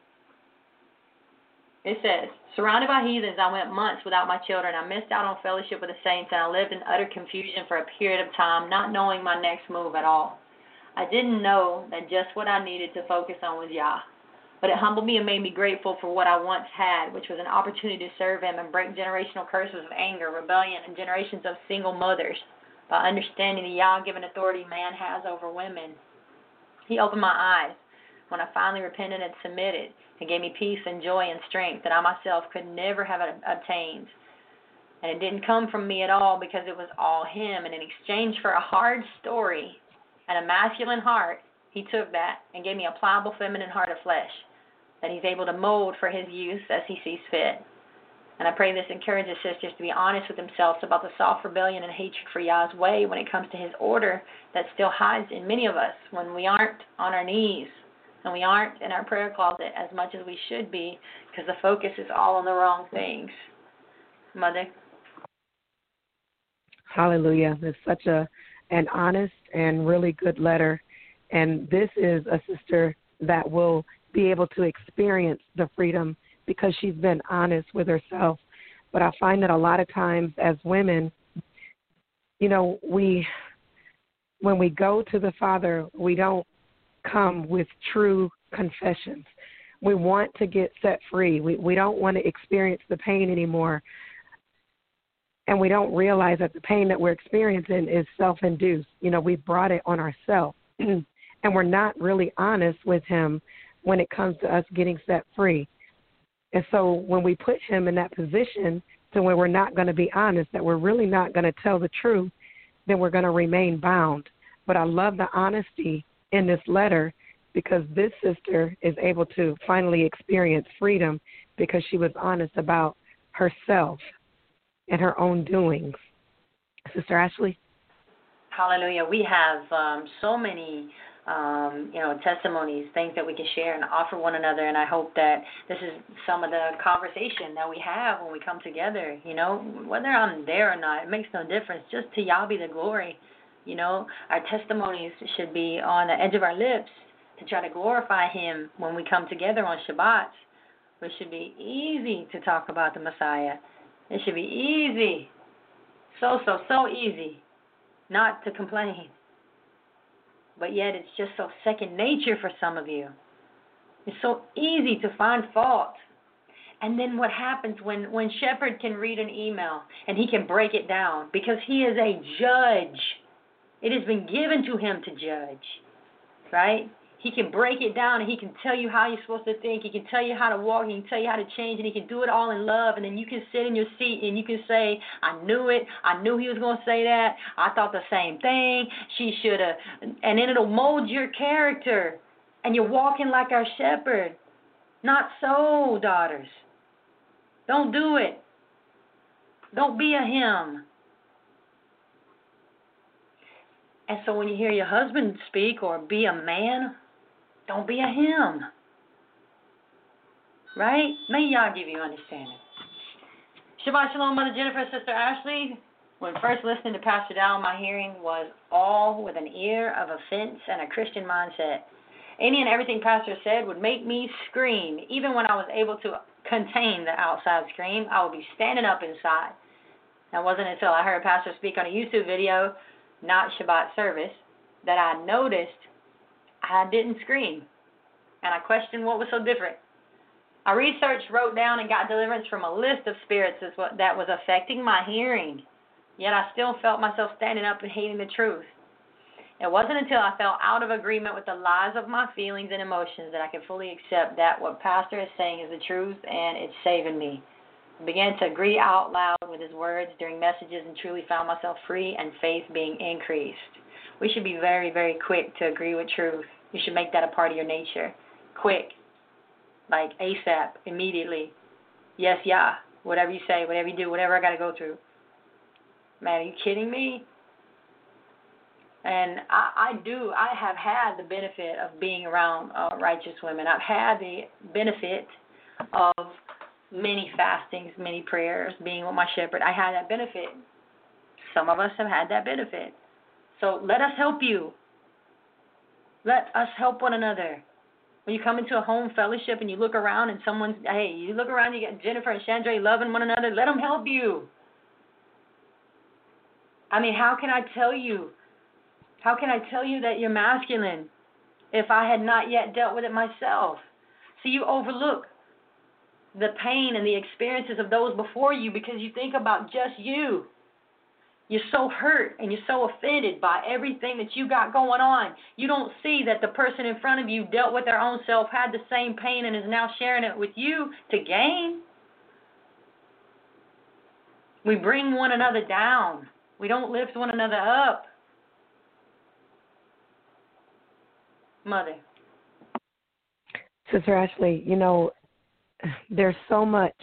It says, surrounded by heathens, I went months without my children. I missed out on fellowship with the saints, and I lived in utter confusion for a period of time, not knowing my next move at all. I didn't know that just what I needed to focus on was Yah. But it humbled me and made me grateful for what I once had, which was an opportunity to serve Him and break generational curses of anger, rebellion, and generations of single mothers by understanding the Yah-given authority man has over women. He opened my eyes when I finally repented and submitted, and gave me peace and joy and strength that I myself could never have obtained. And it didn't come from me at all, because it was all Him. And in exchange for a hard story and a masculine heart, He took that and gave me a pliable feminine heart of flesh that He's able to mold for His use as He sees fit. And I pray this encourages sisters to be honest with themselves about the soft rebellion and hatred for Yah's way when it comes to His order that still hides in many of us when we aren't on our knees and we aren't in our prayer closet as much as we should be, because the focus is all on the wrong things. Mother? Hallelujah. It's such a an honest and really good letter. And this is a sister that will be able to experience the freedom because she's been honest with herself. But I find that a lot of times as women, you know, we when we go to the Father, we don't come with true confessions. We want to get set free. We we don't want to experience the pain anymore. And we don't realize that the pain that we're experiencing is self-induced. You know, we brought it on ourselves. And we're not really honest with Him when it comes to us getting set free. And so when we put Him in that position to where we're not going to be honest, that we're really not going to tell the truth, then we're going to remain bound. But I love the honesty in this letter, because this sister is able to finally experience freedom because she was honest about herself and her own doings. Sister Ashley? Hallelujah. We have um, so many um, you know, testimonies, things that we can share and offer one another, and I hope that this is some of the conversation that we have when we come together. You know, whether I'm there or not, it makes no difference. Just to Yah be the glory. You know, our testimonies should be on the edge of our lips to try to glorify Him when we come together on Shabbat. It should be easy to talk about the Messiah. It should be easy, so, so, so easy not to complain. But yet it's just so second nature for some of you. It's so easy to find fault. And then what happens when, when Shepherd can read an email and he can break it down because he is a judge. It has been given to him to judge, right? He can break it down and he can tell you how you're supposed to think. He can tell you how to walk. He can tell you how to change, and he can do it all in love. And then you can sit in your seat and you can say, I knew it. I knew he was going to say that. I thought the same thing. She should have. And then it'll mold your character. And you're walking like our Shepherd. Not so, daughters. Don't do it. Don't be a him. And so when you hear your husband speak or be a man, don't be a him. Right? May Yah give you understanding. Shabbat Shalom, Mother Jennifer, Sister Ashley. When first listening to Pastor Dow, my hearing was all with an ear of offense and a Christian mindset. Any and everything Pastor said would make me scream. Even when I was able to contain the outside scream, I would be standing up inside. It wasn't until I heard Pastor speak on a YouTube video, not Shabbat service, that I noticed I didn't scream. And I questioned what was so different. I researched, wrote down, and got deliverance from a list of spirits that was affecting my hearing. Yet I still felt myself standing up and hating the truth. It wasn't until I fell out of agreement with the lies of my feelings and emotions that I could fully accept that what Pastor is saying is the truth, and it's saving me. I began to agree out loud with his words during messages and truly found myself free and faith being increased. We should be very, very quick to agree with truth. You should make that a part of your nature. Quick. Like ASAP, immediately. Yes, yeah. Whatever you say, whatever you do, whatever I got to go through. Man, are you kidding me? And I, I do, I have had the benefit of being around uh, righteous women. I've had the benefit of many fastings, many prayers, being with my shepherd. I had that benefit. Some of us have had that benefit. So let us help you. Let us help one another. When you come into a home fellowship and you look around and someone's, hey, you look around, you got Jennifer and Chandra loving one another, let them help you. I mean, how can I tell you, how can I tell you that you're masculine if I had not yet dealt with it myself? So you overlook the pain and the experiences of those before you because you think about just you. You're so hurt and you're so offended by everything that you got going on. You don't see that the person in front of you dealt with their own self, had the same pain, and is now sharing it with you to gain. We bring one another down. We don't lift one another up. Mother. Sister Ashley, you know, there's so much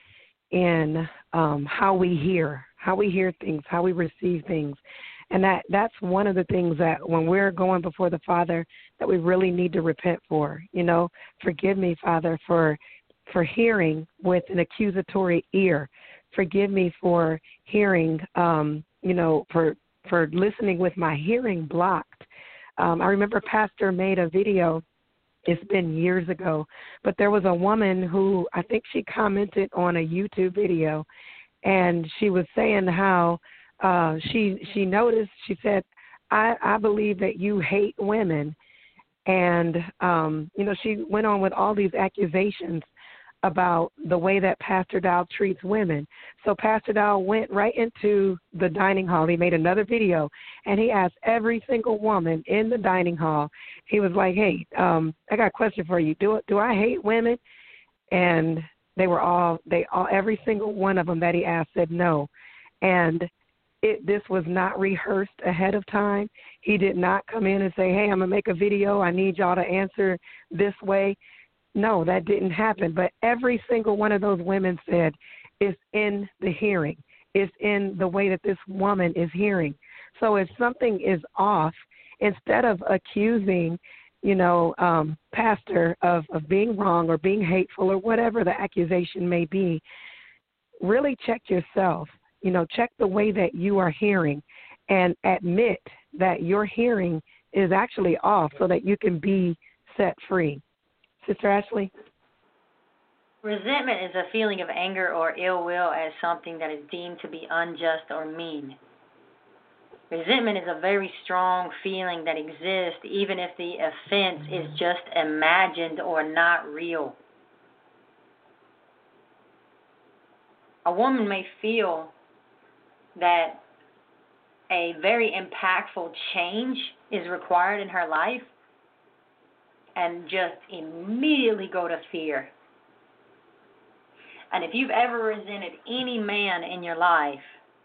in um, how we hear, how we hear things, how we receive things. And that, that's one of the things that when we're going before the Father that we really need to repent for. You know, forgive me, Father, for for hearing with an accusatory ear. Forgive me for hearing, um, you know, for for listening with my hearing blocked. Um, I remember Pastor made a video. It's been years ago, but there was a woman who I think she commented on a YouTube video, and she was saying how uh, she she noticed, she said, I, I believe that you hate women. And, um, you know, she went on with all these accusations about the way that Pastor Dow treats women. So Pastor Dow went right into the dining hall. He made another video, and he asked every single woman in the dining hall, he was like, hey, um, I got a question for you. Do do I hate women? And they were all, they all, every single one of them that he asked said no. And it, this was not rehearsed ahead of time. He did not come in and say, hey, I'm going to make a video. I need y'all to answer this way. No, that didn't happen. But every single one of those women said, it's in the hearing. It's in the way that this woman is hearing. So if something is off, instead of accusing, you know, um, pastor of, of being wrong or being hateful or whatever the accusation may be, really check yourself. You know, check the way that you are hearing and admit that your hearing is actually off so that you can be set free. Sister Ashley? Resentment is a feeling of anger or ill will as something that is deemed to be unjust or mean. Resentment is a very strong feeling that exists even if the offense is just imagined or not real. A woman may feel that a very impactful change is required in her life and just immediately go to fear. And if you've ever resented any man in your life,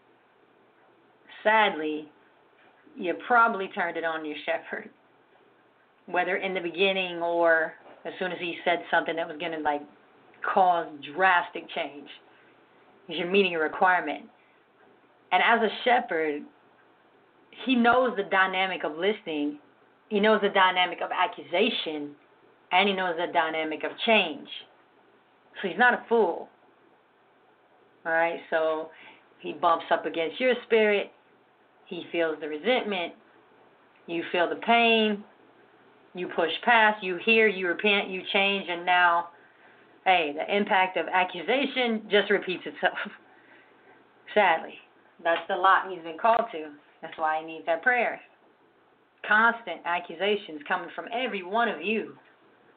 sadly, you probably turned it on your shepherd, whether in the beginning or as soon as he said something that was going to like cause drastic change, because you're meeting a requirement. And as a shepherd, he knows the dynamic of listening. He knows the dynamic of accusation, and he knows the dynamic of change. So he's not a fool. All right, so he bumps up against your spirit. He feels the resentment. You feel the pain. You push past. You hear, you repent, you change, and now, hey, the impact of accusation just repeats itself. Sadly, that's the lot he's been called to. That's why he needs that prayer. Constant accusations coming from every one of you.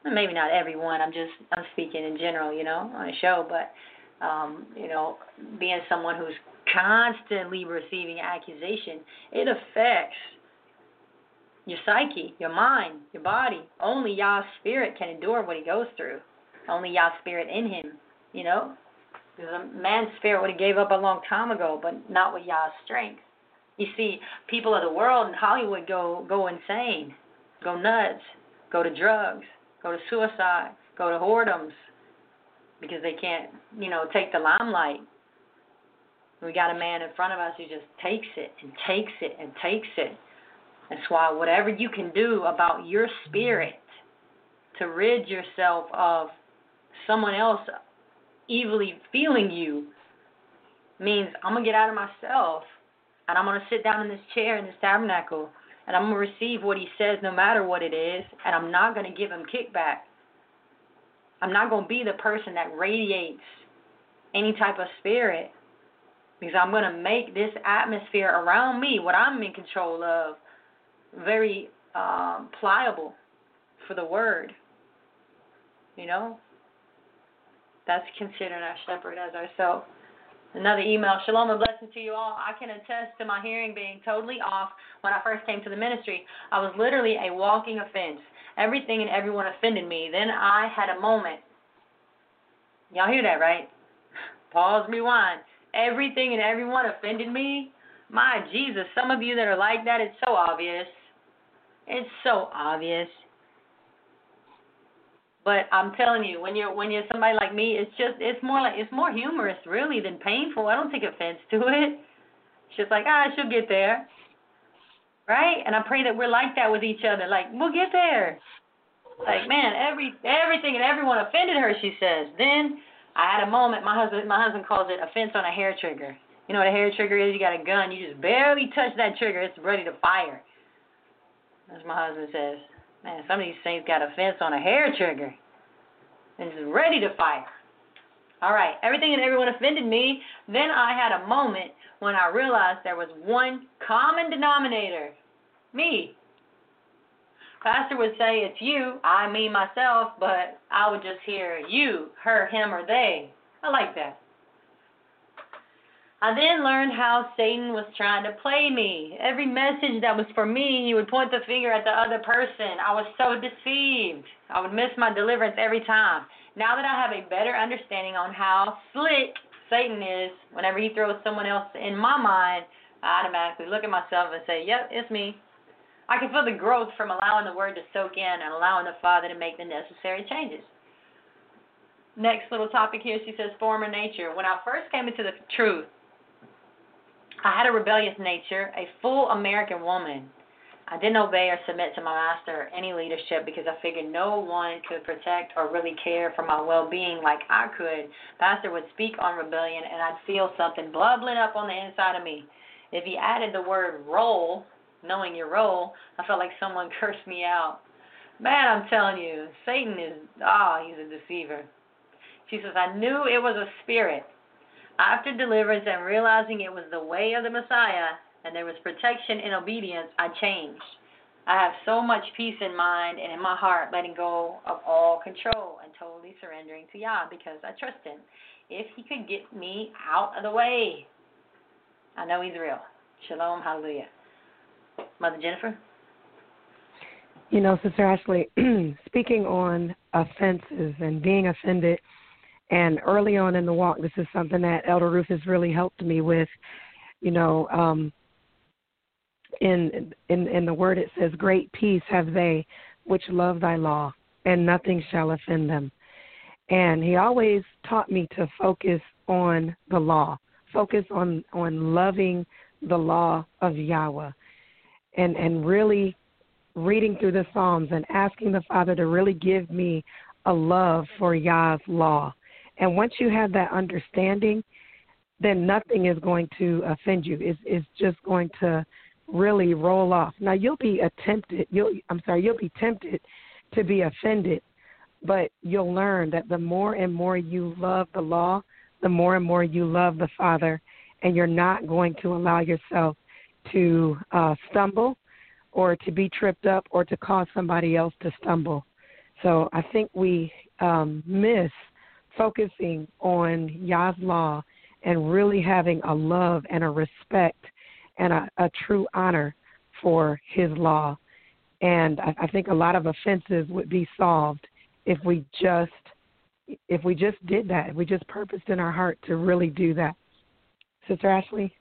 maybe not everyone, I'm just, I'm speaking in general, you know, on a show, but, um, you know, being someone who's constantly receiving accusation, it affects your psyche, your mind, your body. Only Yah's spirit can endure what he goes through. Only Yah's spirit in him, you know. Because a man's spirit would have gave up a long time ago, but not with Yah's strength. You see, people of the world in Hollywood go go insane, go nuts, go to drugs, go to suicide, go to whoredoms, because they can't, you know, take the limelight. We got a man in front of us who just takes it and takes it and takes it. That's why whatever you can do about your spirit to rid yourself of someone else evilly feeling you means I'm going to get out of myself and I'm going to sit down in this chair in this tabernacle and I'm going to receive what he says no matter what it is, and I'm not going to give him kickback. I'm not going to be the person that radiates any type of spirit, because I'm going to make this atmosphere around me, what I'm in control of, very um, pliable for the word. You know? That's considering our shepherd as ourselves. Another email. Shalom and blessing to you all. I can attest to my hearing being totally off when I first came to the ministry. I was literally a walking offense. Everything and everyone offended me. Then I had a moment. Y'all hear that, right? Pause, rewind. Everything and everyone offended me. My Jesus, some of you that are like that, it's so obvious. It's so obvious. But I'm telling you, when you're when you're somebody like me, it's just it's more like it's more humorous really than painful. I don't take offense to it. It's just like, ah, she'll get there. Right? And I pray that we're like that with each other. Like, we'll get there. Like, man, every everything and everyone offended her, she says. Then I had a moment, my husband my husband calls it offense on a hair trigger. You know what a hair trigger is? You got a gun, you just barely touch that trigger, it's ready to fire. As my husband says. Man, some of these things got a fence on a hair trigger. And it's ready to fire. All right, everything and everyone offended me. Then I had a moment when I realized there was one common denominator. Me. Pastor would say it's you, I, me, myself, but I would just hear you, her, him, or they. I like that. I then learned how Satan was trying to play me. Every message that was for me, he would point the finger at the other person. I was so deceived. I would miss my deliverance every time. Now that I have a better understanding on how slick Satan is, whenever he throws someone else in my mind, I automatically look at myself and say, yep, it's me. I can feel the growth from allowing the word to soak in and allowing the Father to make the necessary changes. Next little topic here, she says, former nature. When I first came into the truth, I had a rebellious nature, a full American woman. I didn't obey or submit to my master or any leadership because I figured no one could protect or really care for my well-being like I could. Pastor would speak on rebellion and I'd feel something bubbling up on the inside of me. If he added the word role, knowing your role, I felt like someone cursed me out. Man, I'm telling you, Satan is, ah, oh, he's a deceiver. She says, I knew it was a spirit. After deliverance and realizing it was the way of the Messiah and there was protection in obedience, I changed. I have so much peace in mind and in my heart, letting go of all control and totally surrendering to Yah because I trust him. If he could get me out of the way, I know he's real. Shalom, hallelujah. Mother Jennifer? You know, Sister Ashley, speaking on offenses and being offended, and early on in the walk, this is something that Elder Ruth has really helped me with. You know, um, in, in in the word it says, great peace have they which love thy law, and nothing shall offend them. And he always taught me to focus on the law, focus on, on loving the law of Yahweh, and, and really reading through the Psalms and asking the Father to really give me a love for Yah's law. And once you have that understanding, then nothing is going to offend you. It's, it's just going to really roll off. Now, you'll be tempted, you'll, I'm sorry, you'll be tempted to be offended, but you'll learn that the more and more you love the law, the more and more you love the Father, and you're not going to allow yourself to uh, stumble or to be tripped up or to cause somebody else to stumble. So I think we um, miss focusing on Yah's law and really having a love and a respect and a, a true honor for his law. And I, I think a lot of offenses would be solved if we just if we just did that, if we just purposed in our heart to really do that. Sister Ashley?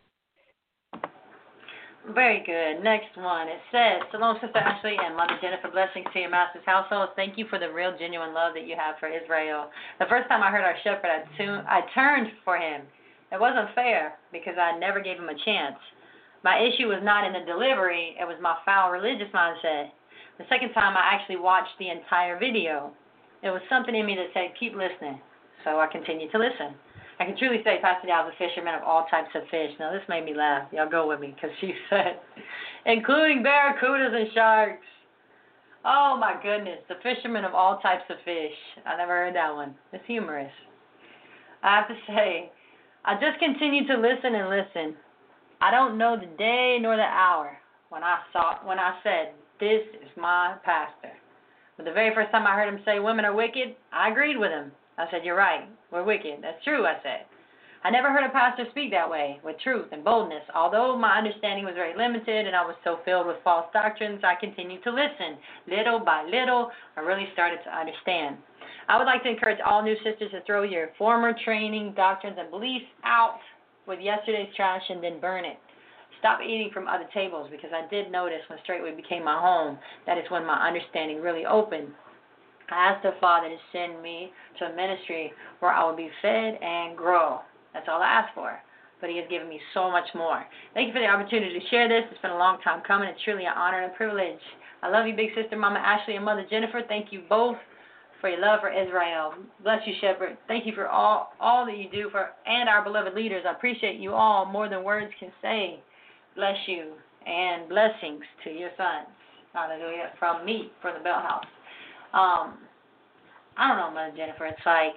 Very good. Next one. It says, Shalom, Sister Ashley and Mother Jennifer, blessings to your master's household. Thank you for the real, genuine love that you have for Israel. The first time I heard our shepherd, I, tuned, I turned for him. It wasn't fair because I never gave him a chance. My issue was not in the delivery. It was my foul religious mindset. The second time, I actually watched the entire video. There was something in me that said, keep listening. So I continued to listen. I can truly say Pastor Dow's a fisherman of all types of fish. Now, this made me laugh. Y'all go with me because she said, including barracudas and sharks. Oh, my goodness. The fisherman of all types of fish. I never heard that one. It's humorous. I have to say, I just continued to listen and listen. I don't know the day nor the hour when I saw when I said, this is my pastor. But the very first time I heard him say women are wicked, I agreed with him. I said, you're right. We're wicked. That's true, I said. I never heard a pastor speak that way, with truth and boldness. Although my understanding was very limited and I was so filled with false doctrines, I continued to listen. Little by little, I really started to understand. I would like to encourage all new sisters to throw your former training, doctrines, and beliefs out with yesterday's trash and then burn it. Stop eating from other tables, because I did notice when Straightway became my home, that is when my understanding really opened. I asked the Father to send me to a ministry where I would be fed and grow. That's all I asked for. But he has given me so much more. Thank you for the opportunity to share this. It's been a long time coming. It's truly an honor and a privilege. I love you, big sister, Mama Ashley, and Mother Jennifer. Thank you both for your love for Israel. Bless you, Shepherd. Thank you for all, all that you do for and our beloved leaders. I appreciate you all more than words can say. Bless you and blessings to your sons. Hallelujah. From me, from the Bell House. Um, I don't know, Mother Jennifer. It's like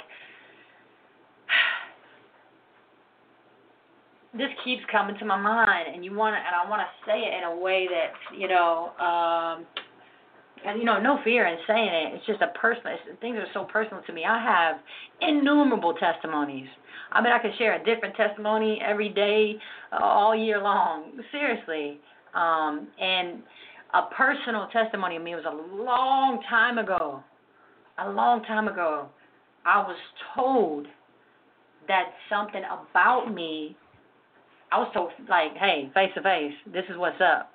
this keeps coming to my mind, and you want to, and I want to say it in a way that, you know, um, and you know, no fear in saying it. It's just a personal. It's, things are so personal to me. I have innumerable testimonies. I mean, I could share a different testimony every day, uh, all year long. Seriously, um, and a personal testimony of me was a long time ago. A long time ago, I was told that something about me. I was told, like, hey, face to face, this is what's up.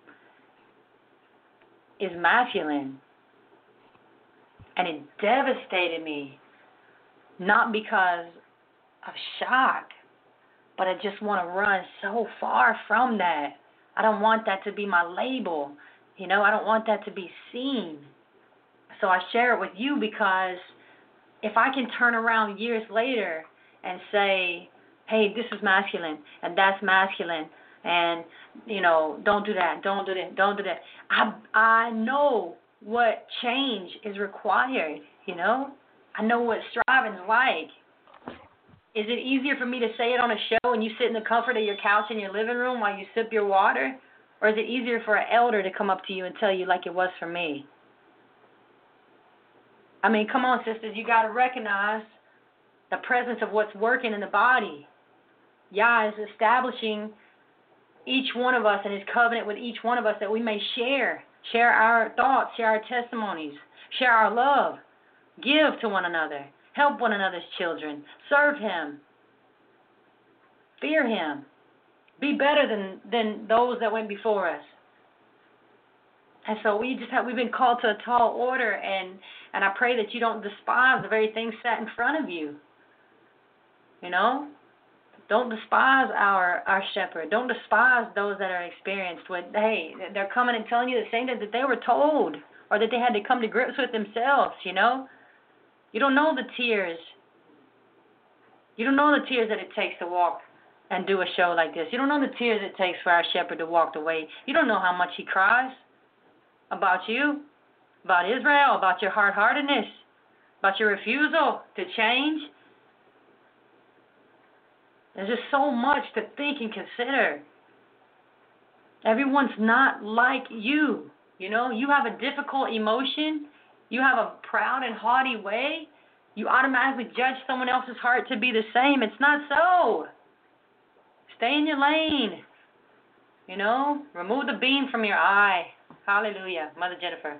Is masculine. And it devastated me. Not because of shock, but I just want to run so far from that. I don't want that to be my label. You know, I don't want that to be seen. So I share it with you because if I can turn around years later and say, hey, this is masculine, and that's masculine, and, you know, don't do that, don't do that, don't do that. I I know what change is required, you know. I know what striving's like. Is it easier for me to say it on a show and you sit in the comfort of your couch in your living room while you sip your water? Or is it easier for an elder to come up to you and tell you like it was for me? I mean, come on, sisters, you got to recognize the presence of what's working in the body. Yah is establishing each one of us and his covenant with each one of us that we may share, share our thoughts, share our testimonies, share our love, give to one another, help one another's children, serve him, fear him, be better than, than those that went before us. And so we just have, we've been called to a tall order, and, and I pray that you don't despise the very things set in front of you. You know? Don't despise our, our shepherd. Don't despise those that are experienced with, hey, they're coming and telling you the same thing that they were told or that they had to come to grips with themselves, you know? You don't know the tears. You don't know the tears that it takes to walk and do a show like this. You don't know the tears it takes for our shepherd to walk away. You don't know how much he cries about you, about Israel, about your hard-heartedness, about your refusal to change. There's just so much to think and consider. Everyone's not like you. You know, you have a difficult emotion. you have a proud and haughty way, you automatically judge someone else's heart to be the same. It's not so. Stay in your lane. You know, remove the beam from your eye. Hallelujah. Mother Jennifer.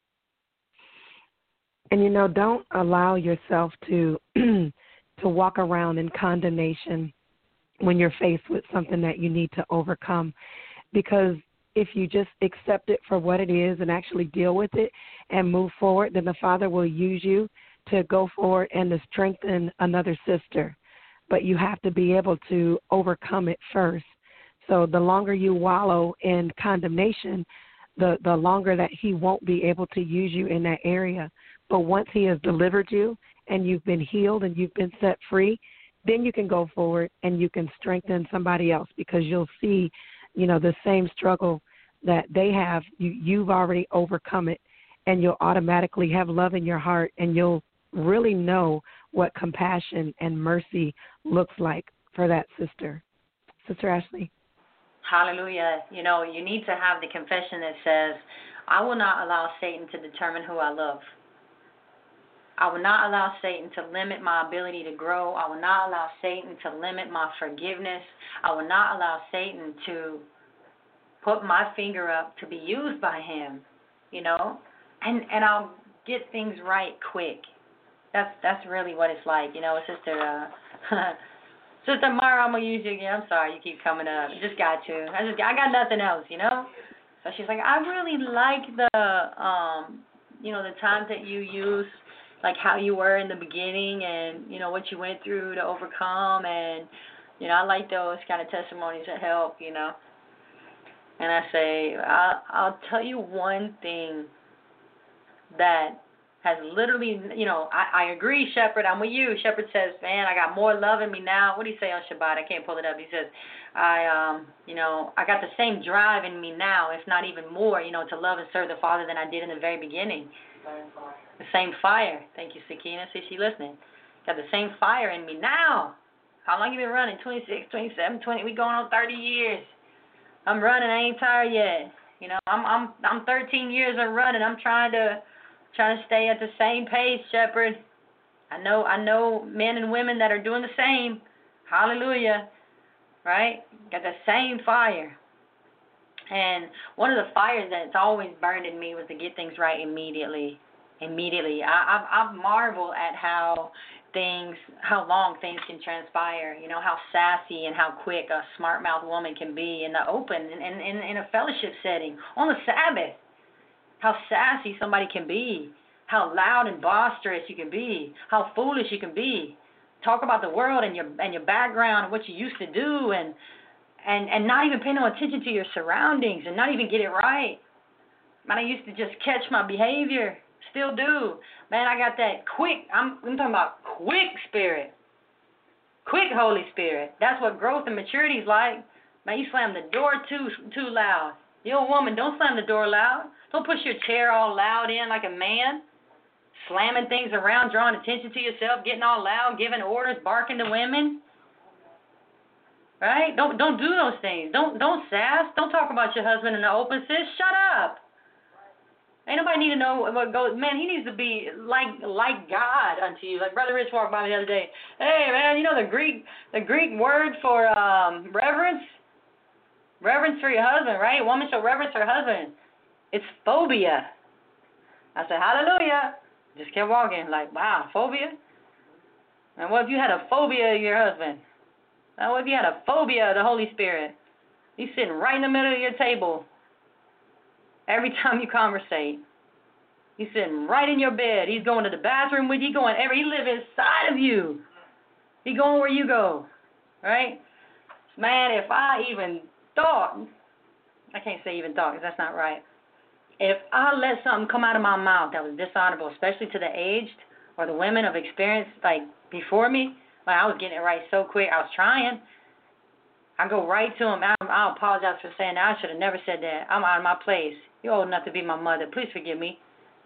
And, you know, don't allow yourself to to walk around in condemnation when you're faced with something that you need to overcome. Because if you just accept it for what it is and actually deal with it and move forward, then the Father will use you to go forward and to strengthen another sister. But you have to be able to overcome it first. So the longer you wallow in condemnation, the, the longer that he won't be able to use you in that area. But once he has delivered you and you've been healed and you've been set free, then you can go forward and you can strengthen somebody else, because you'll see, you know, the same struggle that they have. You, you've already overcome it, and you'll automatically have love in your heart, and you'll really know what compassion and mercy looks like for that sister. Sister Ashley. Hallelujah. You know, you need to have the confession that says, I will not allow Satan to determine who I love. I will not allow Satan to limit my ability to grow. I will not allow Satan to limit my forgiveness. I will not allow Satan to put my finger up to be used by him, you know, and and I'll get things right quick. That's that's really what it's like, you know, Sister uh, Sister Mara, I'm gonna use you again. I'm sorry, you keep coming up. I just got to. I just I got nothing else, you know. So she's like, I really like the um, you know, the times that you use, like how you were in the beginning, and you know what you went through to overcome, and you know I like those kind of testimonies that help, you know. And I say, I'll, I'll tell you one thing that has literally, you know, I, I agree, Shepherd, I'm with you. Shepherd says, man, I got more love in me now. What do you say on Shabbat? I can't pull it up. He says, I, um, you know, I got the same drive in me now, if not even more, you know, to love and serve the Father than I did in the very beginning. The same fire. Thank you, Sakina. See, she listening. Got the same fire in me now. How long you been running? twenty-six, twenty-seven, twenty. We going on thirty years. I'm running. I ain't tired yet. You know, I'm I'm I'm thirteen years of running. I'm trying to trying to stay at the same pace, Shepherd. I know I know men and women that are doing the same. Hallelujah. Right? Got the same fire. And one of the fires that's always burned in me was to get things right immediately. Immediately. I I, I marvel at how things, how long things can transpire, you know, how sassy and how quick a smart-mouthed woman can be in the open, in, in, in a fellowship setting, on the Sabbath, how sassy somebody can be, how loud and boisterous you can be, how foolish you can be, talk about the world and your and your background and what you used to do, and and, and not even pay no attention to your surroundings and not even get it right. Man, I used to just catch my behavior. Still do. Man, I got that quick, I'm, I'm talking about quick spirit. Quick Holy Spirit. That's what growth and maturity is like. Man, you slam the door too too loud. You old woman, don't slam the door loud. Don't push your chair all loud in like a man. Slamming things around, drawing attention to yourself, getting all loud, giving orders, barking to women. Right? Don't don't do those things. Don't don't sass. Don't talk about your husband in the open, sis. Shut up. Ain't nobody need to know what goes. Man, he needs to be like like God unto you. Like Brother Rich walked by me the other day. Hey, man, you know the Greek the Greek word for um, reverence? Reverence for your husband, right? A woman shall reverence her husband. It's phobia. I said, hallelujah. Just kept walking like, wow, phobia? And what if you had a phobia of your husband? And what if you had a phobia of the Holy Spirit? He's sitting right in the middle of your table. Every time you conversate, he's sitting right in your bed. He's going to the bathroom with you. Going every. He lives inside of you. He going where you go, right? Man, if I even thought, I can't say even thought because that's not right. If I let something come out of my mouth that was dishonorable, especially to the aged or the women of experience like before me, like I was getting it right so quick. I was trying. I go right to him. I, I apologize for saying that. I should have never said that. I'm out of my place. You're old enough to be my mother. Please forgive me.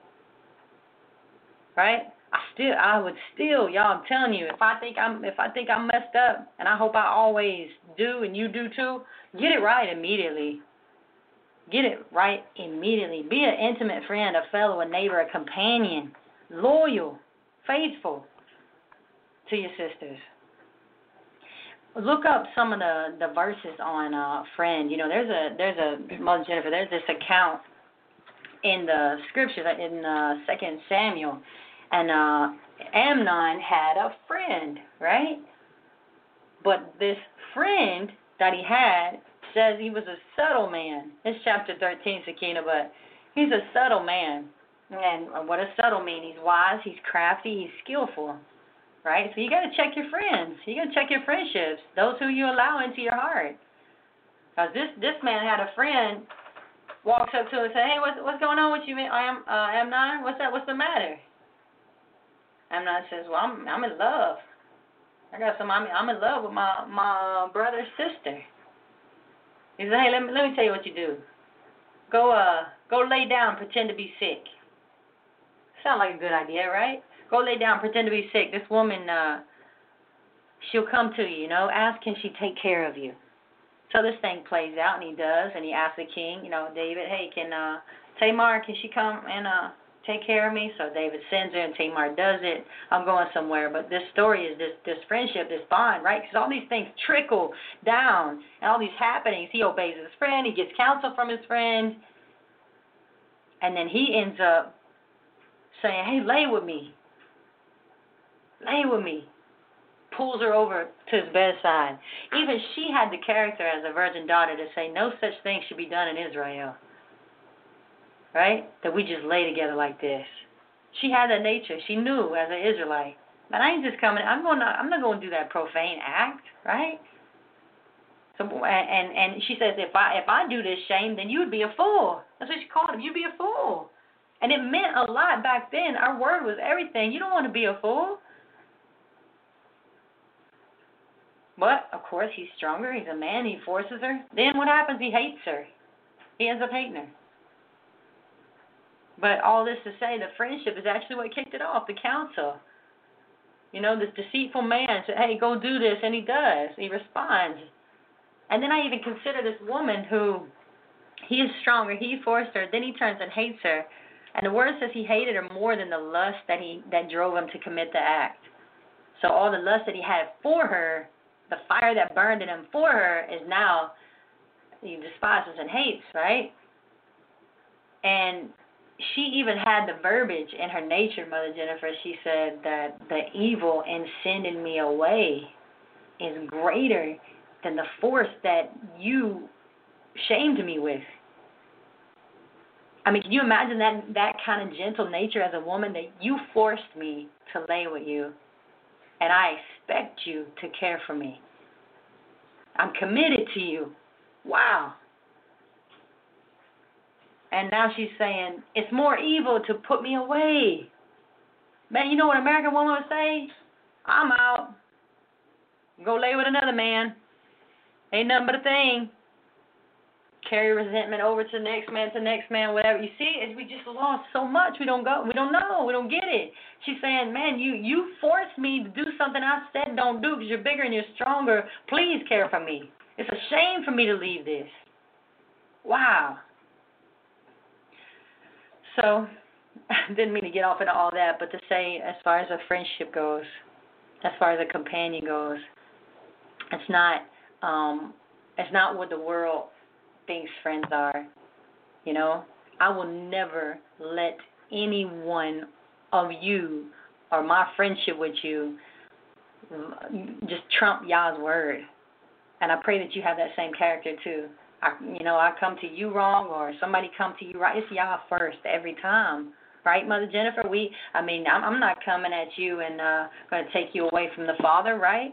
Right? I still, I would still, y'all. I'm telling you, if I think I'm, if I think I'm messed up, and I hope I always do, and you do too, get it right immediately. Get it right immediately. Be an intimate friend, a fellow, a neighbor, a companion, loyal, faithful to your sisters. Look up some of the, the verses on uh, friend. You know, there's a there's a Mother Jennifer. There's this account in the scriptures in uh, Second Samuel, and uh, Amnon had a friend, right? But this friend that he had says he was a subtle man. It's chapter thirteen, Sakina, but he's a subtle man. And what does subtle mean? He's wise, he's crafty, he's skillful, right? So you got to check your friends. You got to check your friendships, those who you allow into your heart. Because this this man had a friend walks up to him and says, "Hey, what's what's going on with you? I am uh, Amnon. What's that? What's the matter?" Amnon says, "Well, I'm I'm in love. I got some. I'm I'm in love with my my brother's sister." He said, "Hey, let me let me tell you what you do. Go uh go lay down, pretend to be sick." Sound like a good idea, right? Go lay down, pretend to be sick. This woman, uh, she'll come to you. You know, ask, can she take care of you? So this thing plays out, and he does, and he asks the king, you know, David, hey, can uh, Tamar, can she come and uh, take care of me? So David sends her, and Tamar does it. I'm going somewhere, but this story is this this friendship, this bond, right? Because all these things trickle down, and all these happenings. He obeys his friend, he gets counsel from his friend, and then he ends up saying, hey, lay with me. Lay with me. Pulls her over to his bedside. Even she had the character as a virgin daughter to say no such thing should be done in Israel. Right? That we just lay together like this. She had that nature. She knew as an Israelite. Man, I ain't just coming. I'm going. I'm not going to do that profane act, right? So and and she says, if I if I do this shame, then you would be a fool. That's what she called him. You'd be a fool. And it meant a lot back then. Our word was everything. You don't want to be a fool. But, of course, he's stronger. He's a man. He forces her. Then what happens? He hates her. He ends up hating her. But all this to say, the friendship is actually what kicked it off, the counsel. You know, this deceitful man said, hey, go do this, and he does. He responds. And then I even consider this woman who, he is stronger. He forced her. Then he turns and hates her. And the word says he hated her more than the lust that he that drove him to commit the act. So all the lust that he had for her, the fire that burned in him for her, is now he despises and hates, right? And she even had the verbiage in her nature, Mother Jennifer. She said that the evil in sending me away is greater than the force that you shamed me with. I mean, can you imagine that that kind of gentle nature as a woman, that you forced me to lay with you, and I expect you to care for me. I'm committed to you. Wow. And now she's saying, it's more evil to put me away. Man, you know what an American woman would say? I'm out. Go lay with another man. Ain't nothing but a thing. Carry resentment over to the next man, to the next man, whatever. You see, is we just lost so much. We don't go. We don't know. We don't get it. She's saying, man, you you forced me to do something I said don't do because you're bigger and you're stronger. Please care for me. It's a shame for me to leave this. Wow. So, I didn't mean to get off into all that, but to say, as far as a friendship goes, as far as a companion goes, it's not um, it's not what the world thinks friends are. You know, I will never let any one of you or my friendship with you just trump Yah's word. And I pray that you have that same character too. I, you know, I come to you wrong or somebody come to you right. It's Yah first every time. Right, Mother Jennifer? We, I mean, I'm, I'm not coming at you and uh, going to take you away from the Father, right?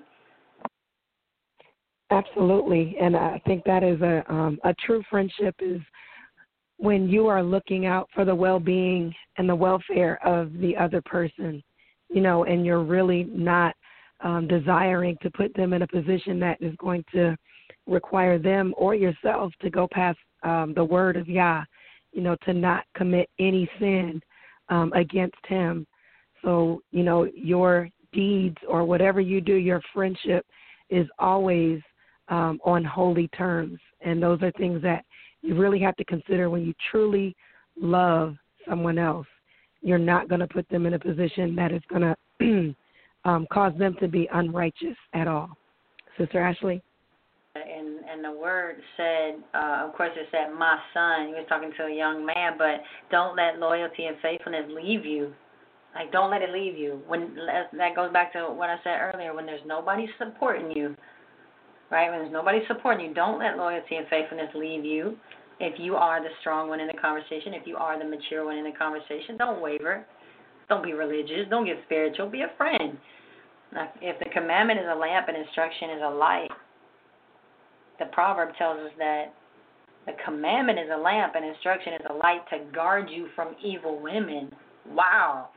Absolutely, and I think that is a um, a true friendship is when you are looking out for the well-being and the welfare of the other person, you know, and you're really not um, desiring to put them in a position that is going to require them or yourself to go past um, the word of Yah, you know, to not commit any sin um, against him. So, you know, your deeds or whatever you do, your friendship is always Um, on holy terms, and those are things that you really have to consider when you truly love someone else, you're not going to put them in a position that is going to um, cause them to be unrighteous at all. Sister Ashley? And and the word said, uh, of course it said, my son. He was talking to a young man, but don't let loyalty and faithfulness leave you. Like, don't let it leave you. When that goes back to what I said earlier, when there's nobody supporting you, right? When there's nobody supporting you, don't let loyalty and faithfulness leave you. If you are the strong one in the conversation, if you are the mature one in the conversation, don't waver. Don't be religious. Don't get spiritual. Be a friend. Now, if the commandment is a lamp and instruction is a light, the proverb tells us that the commandment is a lamp and instruction is a light to guard you from evil women. Wow.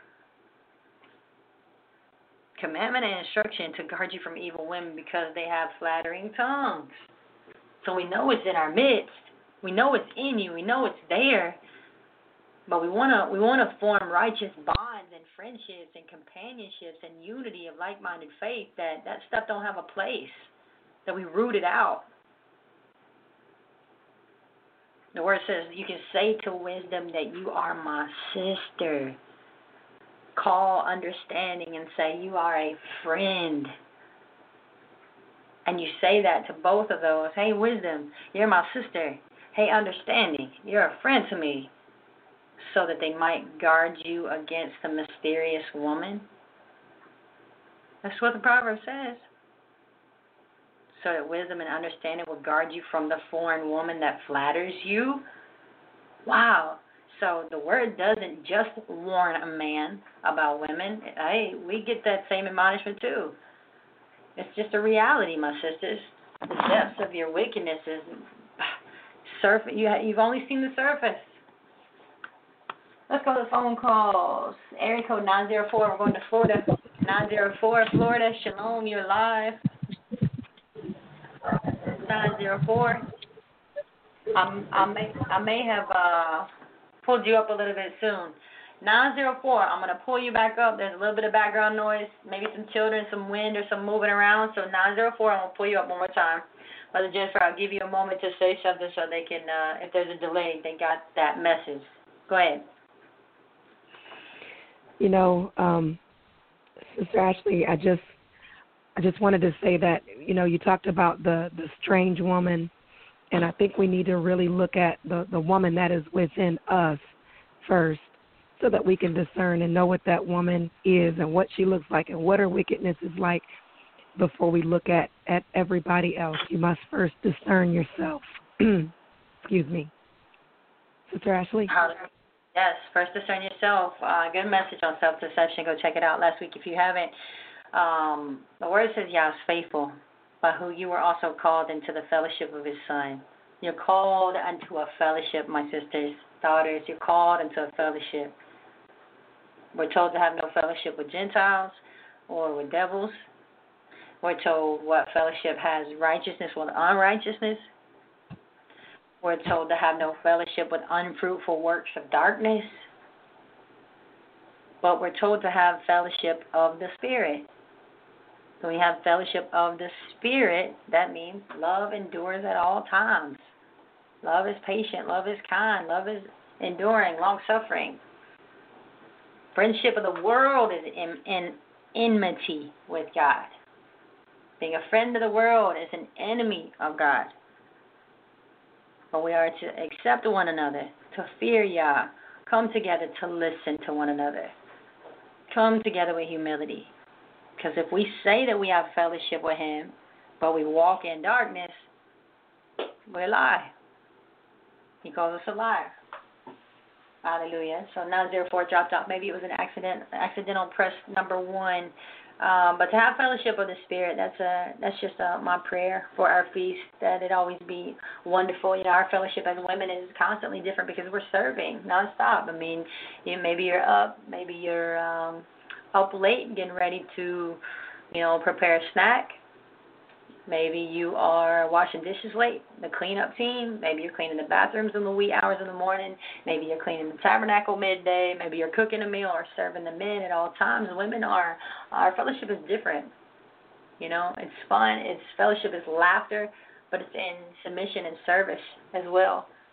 Commandment and instruction to guard you from evil women because they have flattering tongues. So we know it's in our midst. We know it's in you. We know it's there. But we want to we want to form righteous bonds and friendships and companionships and unity of like-minded faith. That that stuff don't have a place. That we root it out. The word says you can say to wisdom that you are my sister. Call understanding and say you are a friend. And you say that to both of those. Hey, wisdom, you're my sister. Hey, understanding, you're a friend to me. So that they might guard you against the mysterious woman. That's what the proverb says. So that wisdom and understanding will guard you from the foreign woman that flatters you. Wow. So the word doesn't just warn a man about women. Hey, we get that same admonishment too. It's just a reality, my sisters. The depths of your wickedness is surf. You ha- you've only seen the surface. Let's go to phone calls. Area code nine zero four. We're going to Florida. nine zero four, Florida. Shalom, you're live. nine zero four. Um, I may I may have uh, pulled you up a little bit soon. nine zero four. I'm going to pull you back up. There's a little bit of background noise, maybe some children, some wind, or some moving around. So nine zero four. I'm going to pull you up one more time. Brother Jennifer, I'll give you a moment to say something so they can, uh, if there's a delay, they got that message. Go ahead. You know, um, Sister Ashley, I just I just wanted to say that, you know, you talked about the, the strange woman, and I think we need to really look at the, the woman that is within us first so that we can discern and know what that woman is and what she looks like and what her wickedness is like before we look at, at everybody else. You must first discern yourself. Excuse me. Sister Ashley? Yes, first discern yourself. Uh, good message on self-deception. Go check it out last week if you haven't. Um, the word says Yah is faithful, by who you were also called into the fellowship of his Son. You're called unto a fellowship, my sisters, daughters. You're called into a fellowship. We're told to have no fellowship with Gentiles or with devils. We're told what fellowship has righteousness with unrighteousness. We're told to have no fellowship with unfruitful works of darkness. But we're told to have fellowship of the Spirit. When we have fellowship of the Spirit, that means love endures at all times. Love is patient. Love is kind. Love is enduring, long-suffering. Friendship of the world is in, in enmity with God. Being a friend of the world is an enemy of God. But we are to accept one another, to fear Yah, come together to listen to one another. Come together with humility. Because if we say that we have fellowship with him, but we walk in darkness, we lie. He calls us a liar. Hallelujah. So nine zero four dropped off. Maybe it was an accident, accidental press number one. Um, but to have fellowship of the Spirit, that's a that's just a, my prayer for our feast, that it always be wonderful. You know, our fellowship as women is constantly different because we're serving nonstop. I mean, you know, maybe you're up, maybe you're um, up late getting ready to, you know, prepare a snack. Maybe you are washing dishes late, the cleanup team. Maybe you're cleaning the bathrooms in the wee hours of the morning. Maybe you're cleaning the tabernacle midday. Maybe you're cooking a meal or serving the men at all times. Women are, our fellowship is different. You know, it's fun. It's fellowship is laughter, but it's in submission and service as well.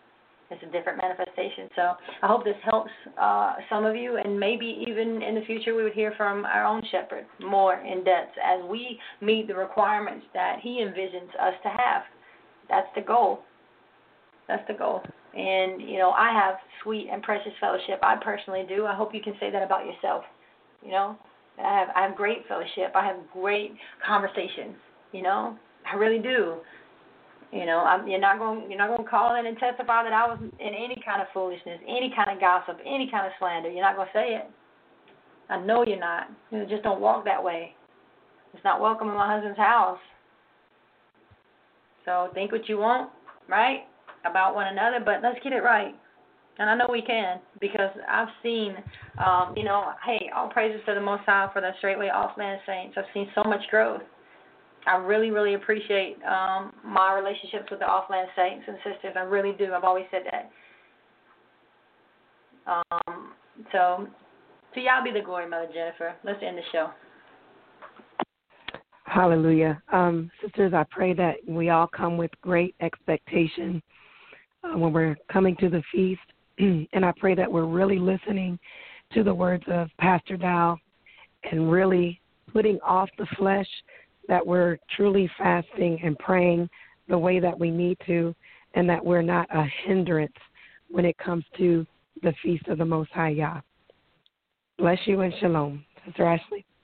It's a different manifestation. So I hope this helps uh, some of you, and maybe even in the future we would hear from our own shepherd more in depth as we meet the requirements that he envisions us to have. That's the goal. That's the goal. And, you know, I have sweet and precious fellowship. I personally do. I hope you can say that about yourself. You know, I have I have great fellowship. I have great conversations. You know, I really do. You know, I'm, you're not going you're not going to call in and testify that I was in any kind of foolishness, any kind of gossip, any kind of slander. You're not going to say it. I know you're not. You just don't walk that way. It's not welcome in my husband's house. So think what you want, right, about one another, but let's get it right. And I know we can, because I've seen, um, you know, hey, all praises to the Most High for the Straightway Offland Saints. I've seen so much growth. I really, really appreciate um, my relationships with the Offland Saints and sisters. I really do. I've always said that. Um, so, to y'all be the glory, Mother Jennifer. Let's end the show. Hallelujah. Um, sisters, I pray that we all come with great expectation uh, when we're coming to the feast. And I pray that we're really listening to the words of Pastor Dow and really putting off the flesh, that we're truly fasting and praying the way that we need to, and that we're not a hindrance when it comes to the Feast of the Most High Yah. Bless you and shalom. Sister Ashley.